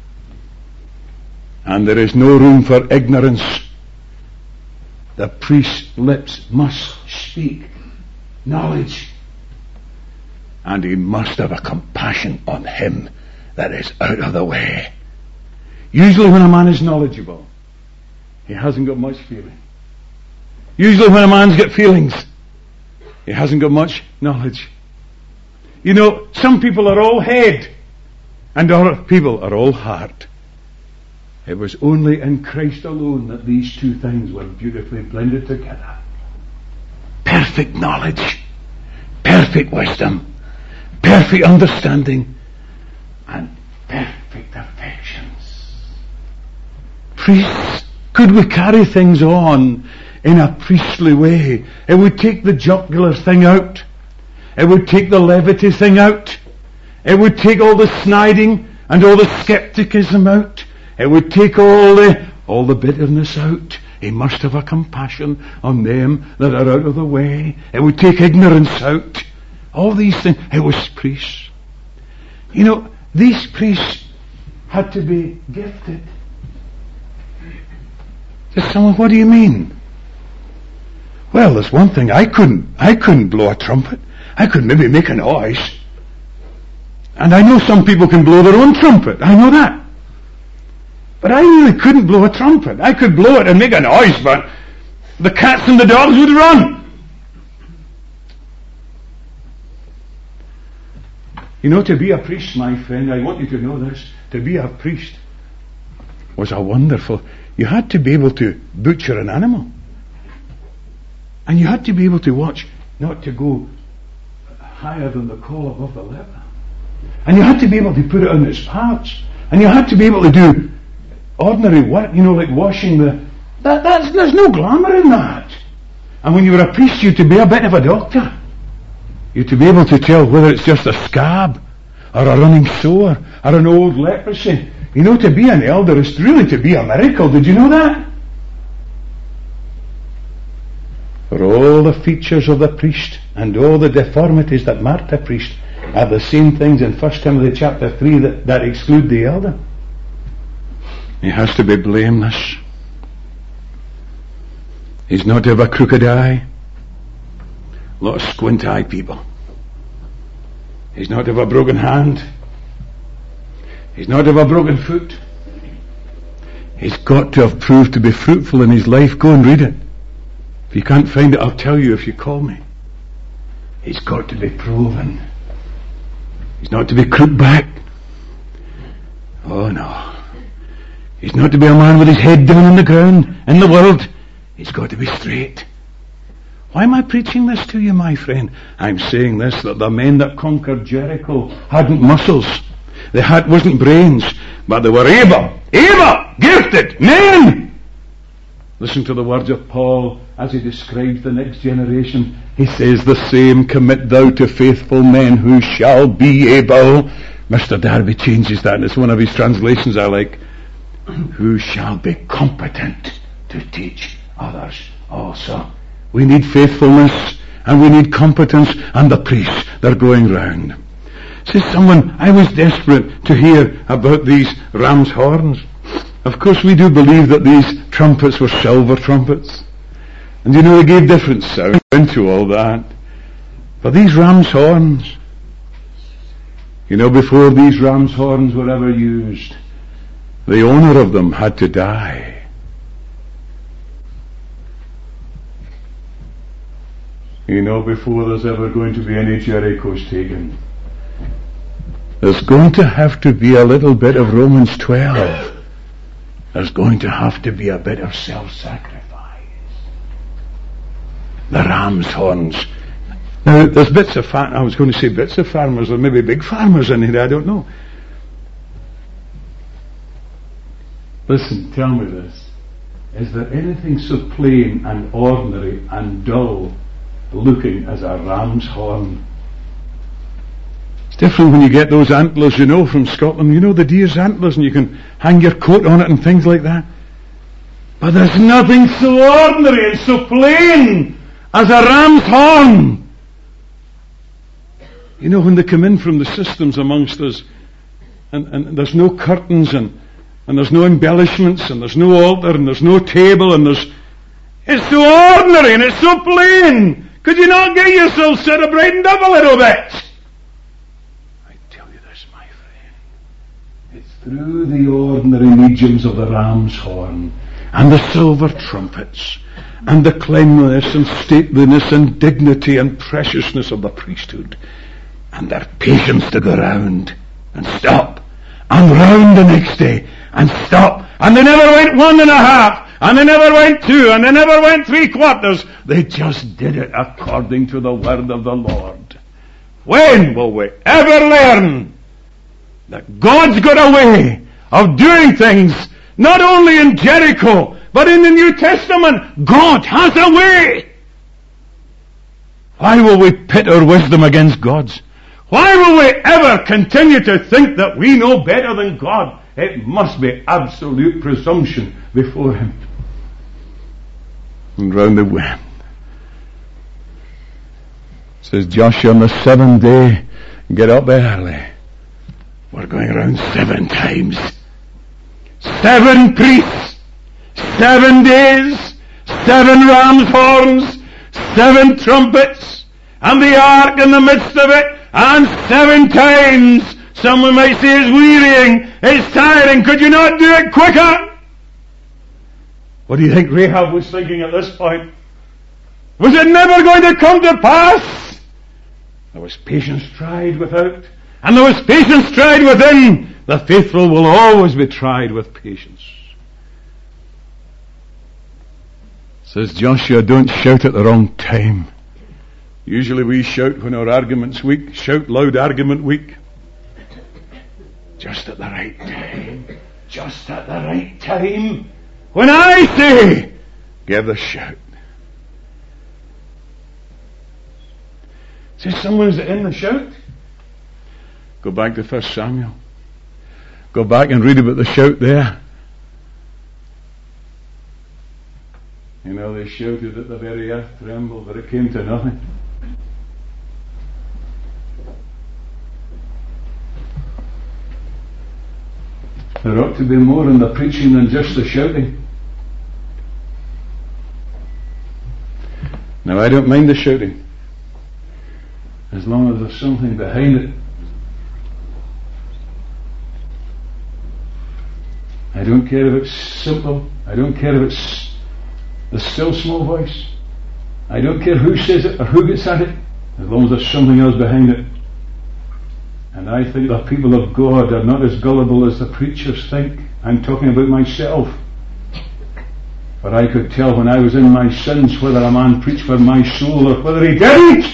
And there is no room for ignorance. The priest's lips must speak knowledge. And he must have a compassion on him that is out of the way. Usually when a man is knowledgeable, he hasn't got much feeling. Usually when a man's got feelings, he hasn't got much knowledge. You know, some people are all head, and other people are all heart. It was only in Christ alone that these two things were beautifully blended together. Perfect knowledge, perfect wisdom, perfect understanding, and perfect affections. Priests, could we carry things on in a priestly way? It would take the jocular thing out. It would take the levity thing out. It would take all the sniding and all the skepticism out. It would take all the all the bitterness out. He must have a compassion on them that are out of the way. It would take ignorance out. All these things. It was priests. You know, these priests had to be gifted. Says someone, what do you mean? Well, there's one thing. I couldn't, I couldn't blow a trumpet. I could maybe make a noise. And I know some people can blow their own trumpet. I know that. But I really couldn't blow a trumpet. I could blow it and make a noise, but the cats and the dogs would run. You know, to be a priest, my friend, I want you to know this, to be a priest was a wonderful, you had to be able to butcher an animal. And you had to be able to watch, not to go higher than the caul above the lip. And you had to be able to put it on its parts. And you had to be able to do ordinary work, you know, like washing the... That, that's, there's no glamour in that. And when you were a priest, you had to be a bit of a doctor. You had to be able to tell whether it's just a scab, or a running sore, or an old leprosy. You know, to be an elder is really to be a miracle. Did you know that? For all the features of the priest and all the deformities that mark the priest are the same things in First Timothy chapter three that, that exclude the elder. He has to be blameless. He's not to have a crooked eye. A lot of squint eye people. He's not to have a broken hand. He's not to have a broken foot. He's got to have proved to be fruitful in his life. Go and read it. If you can't find it, I'll tell you if you call me. He's got to be proven. He's not to be crooked back. Oh no. He's not to be a man with his head down on the ground in the world. He's got to be straight. Why am I preaching this to you, my friend? I'm saying this, that the men that conquered Jericho hadn't muscles. They had, wasn't brains, but they were able, able, gifted men. Listen to the words of Paul as he describes the next generation. He says, the same commit thou to faithful men who shall be able. Mister Darby changes that, and it's one of his translations I like. Who shall be competent to teach others also. We need faithfulness, and we need competence, and the priests, they're going round. Says someone, I was desperate to hear about these ram's horns. Of course we do believe that these trumpets were silver trumpets. And you know, they gave different sound into all that. But these ram's horns, you know, before these ram's horns were ever used, the owner of them had to die. You know, before there's ever going to be any Jericho's taken, there's going to have to be a little bit of Romans twelve. There's going to have to be a bit of self-sacrifice. The ram's horns. Now, there's bits of far- I was going to say bits of farmers, or maybe big farmers in here, I don't know. Listen, tell me this. Is there anything so plain and ordinary and dull looking as a ram's horn? It's different when you get those antlers, you know, from Scotland. You know, the deer's antlers, and you can hang your coat on it and things like that. But there's nothing so ordinary and so plain as a ram's horn. You know, when they come in from the systems amongst us, and, and there's no curtains, and, and there's no embellishments, and there's no altar, and there's no table, and there's... It's so ordinary and it's so plain. Could you not get yourself set up, brightened up a little bit? I tell you this, my friend. It's through the ordinary mediums of the ram's horn, and the silver trumpets, and the cleanliness and stateliness and dignity and preciousness of the priesthood, and their patience to go round and stop, and round the next day, and stop, and they never went one and a half, and they never went two, and they never went three quarters. They just did it according to the word of the Lord. When will we ever learn that God's got a way of doing things, not only in Jericho, but in the New Testament? God has a way. Why will we pit our wisdom against God's? Why will we ever continue to think that we know better than God? It must be absolute presumption before Him. And round they went. Says Joshua, on the seventh day, get up early. We're going around seven times. Seven priests, seven days, seven ram's horns, seven trumpets, and the ark in the midst of it, and seven times. Someone might say it's wearying, it's tiring. Could you not do it quicker? What do you think Rahab was thinking at this point? Was it never going to come to pass? There was patience tried without, and there was patience tried within. The faithful will always be tried with patience. Says Joshua, don't shout at the wrong time. Usually we shout when our argument's weak. Shout loud argument weak. Just at the right time. Just at the right time. When I say, give the shout. See, someone's in the shout. Go back to First Samuel. Go back and read about the shout there. You know, they shouted that the very earth trembled, but it came to nothing. There ought to be more in the preaching than just the shouting. Now, I don't mind the shouting, as long as there's something behind it. I don't care if it's simple. I don't care if it's the still small voice. I don't care who says it or who gets at it, as long as there's something else behind it. And I think the people of God are not as gullible as the preachers think. I'm talking about myself. For I could tell when I was in my sins whether a man preached for my soul or whether he didn't.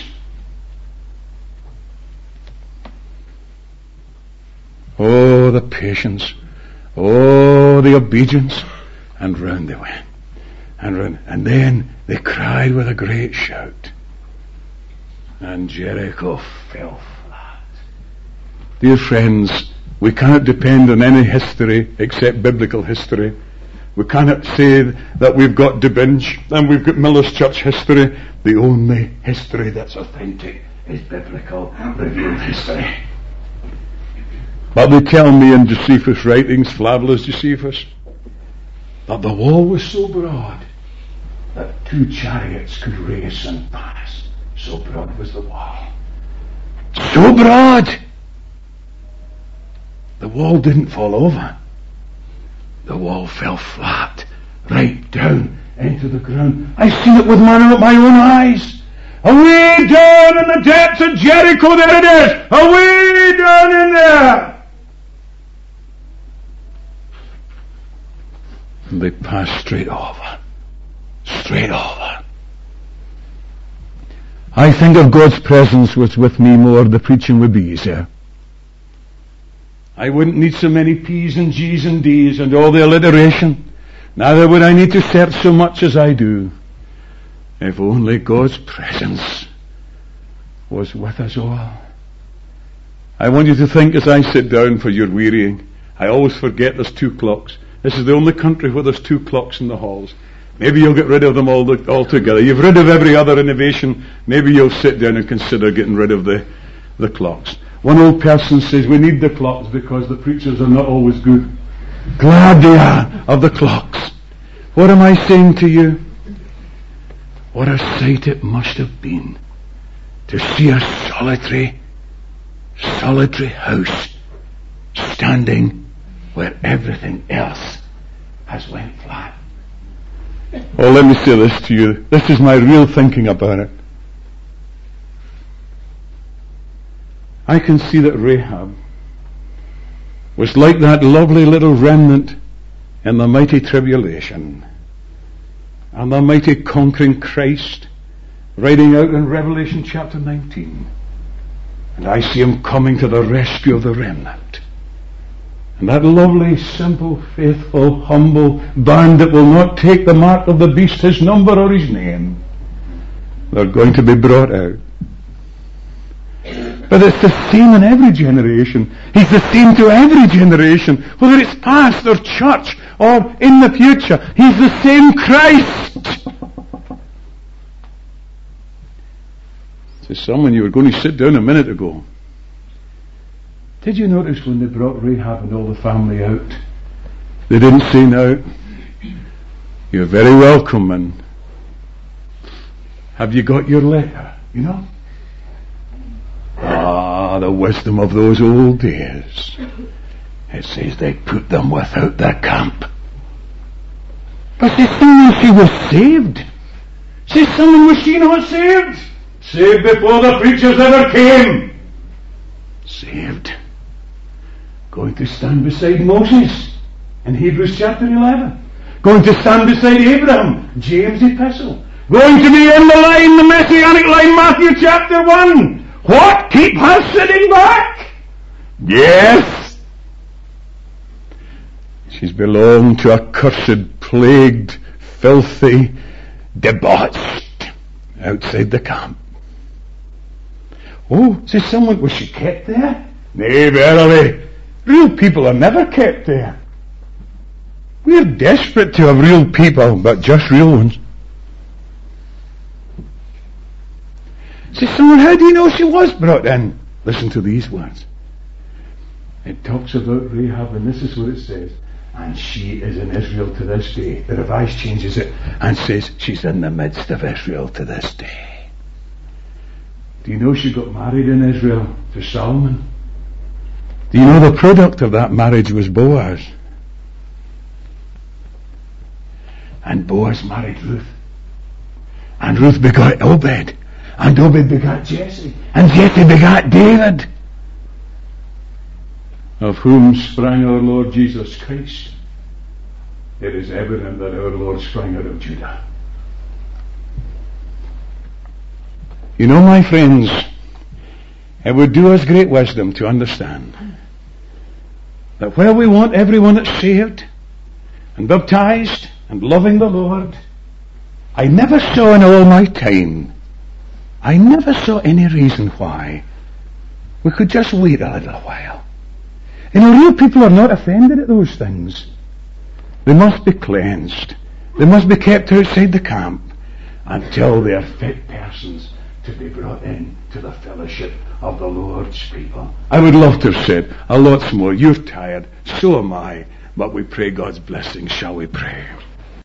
Oh, the patience. Oh, the obedience. And round they went. And round. And then they cried with a great shout. And Jericho fell flat. Dear friends, we cannot depend on any history except biblical history. We cannot say that we've got Dibinch and we've got Miller's Church history. The only history that's authentic is biblical revealed history. But they tell me in Josephus' writings, Flavius Josephus, that the wall was so broad that two chariots could race and pass. So broad was the wall. So broad! The wall didn't fall over. The wall fell flat, right down into the ground. I've seen it with my own eyes. Away down in the depths of Jericho, there it is. Away down in there. And they passed straight over. Straight over. I think if God's presence was with me more, the preaching would be easier. I wouldn't need so many P's and G's and D's and all the alliteration. Neither would I need to search so much as I do. If only God's presence was with us all. I want you to think as I sit down for your wearying. I always forget there's two clocks. This is the only country where there's two clocks in the halls. Maybe you'll get rid of them all altogether. You've rid of every other innovation. Maybe you'll sit down and consider getting rid of the, the clocks. One old person says, we need the clocks because the preachers are not always good. Glad they are of the clocks. What am I saying to you? What a sight it must have been to see a solitary, solitary house standing where everything else has went flat. Oh, let me say this to you. This is my real thinking about it. I can see that Rahab was like that lovely little remnant in the mighty tribulation, and the mighty conquering Christ riding out in Revelation chapter nineteen. And I see him coming to the rescue of the remnant. And that lovely, simple, faithful, humble band that will not take the mark of the beast, his number or his name, they're going to be brought out. But it's the same in every generation. He's the same to every generation, whether it's past or church or in the future. He's the same Christ. To someone you were going to sit down a minute ago. Did you notice when they brought Rahab and all the family out, they didn't say, now, you're very welcome and have you got your letter? You know? Ah, the wisdom of those old days. It says they put them without the camp. But they someone she was saved. Say, someone was she not saved? Saved before the preachers ever came. Saved. Going to stand beside Moses in Hebrews chapter eleven. Going to stand beside Abraham, James' epistle. Going to be in the line, the messianic line, Matthew chapter one. What? Keep her sitting back? Yes. She's belonged to a cursed, plagued, filthy, debauched outside the camp. Oh, says someone, was she kept there? Nay, verily. Real people are never kept there. We're desperate to have real people, but just real ones. Says someone, how do you know she was brought in? Listen to these words. It talks about Rahab, and this is what it says. And she is in Israel to this day. The Revised changes it and says she's in the midst of Israel to this day. Do you know she got married in Israel to Solomon? Do you know the product of that marriage was Boaz? And Boaz married Ruth. And Ruth begot Obed. And Obed begat Jesse. And Jesse begat David. Of whom sprang our Lord Jesus Christ. It is evident that our Lord sprang out of Judah. You know, my friends, it would do us great wisdom to understand that while we want everyone that's saved and baptized and loving the Lord, I never saw in all my time, I never saw any reason why we could just wait a little while. You know, real people are not offended at those things. They must be cleansed. They must be kept outside the camp until they are fit persons to be brought in to the fellowship of the Lord's people. I would love to have said a lot more. You're tired, so am I, but we pray God's blessing. Shall we pray?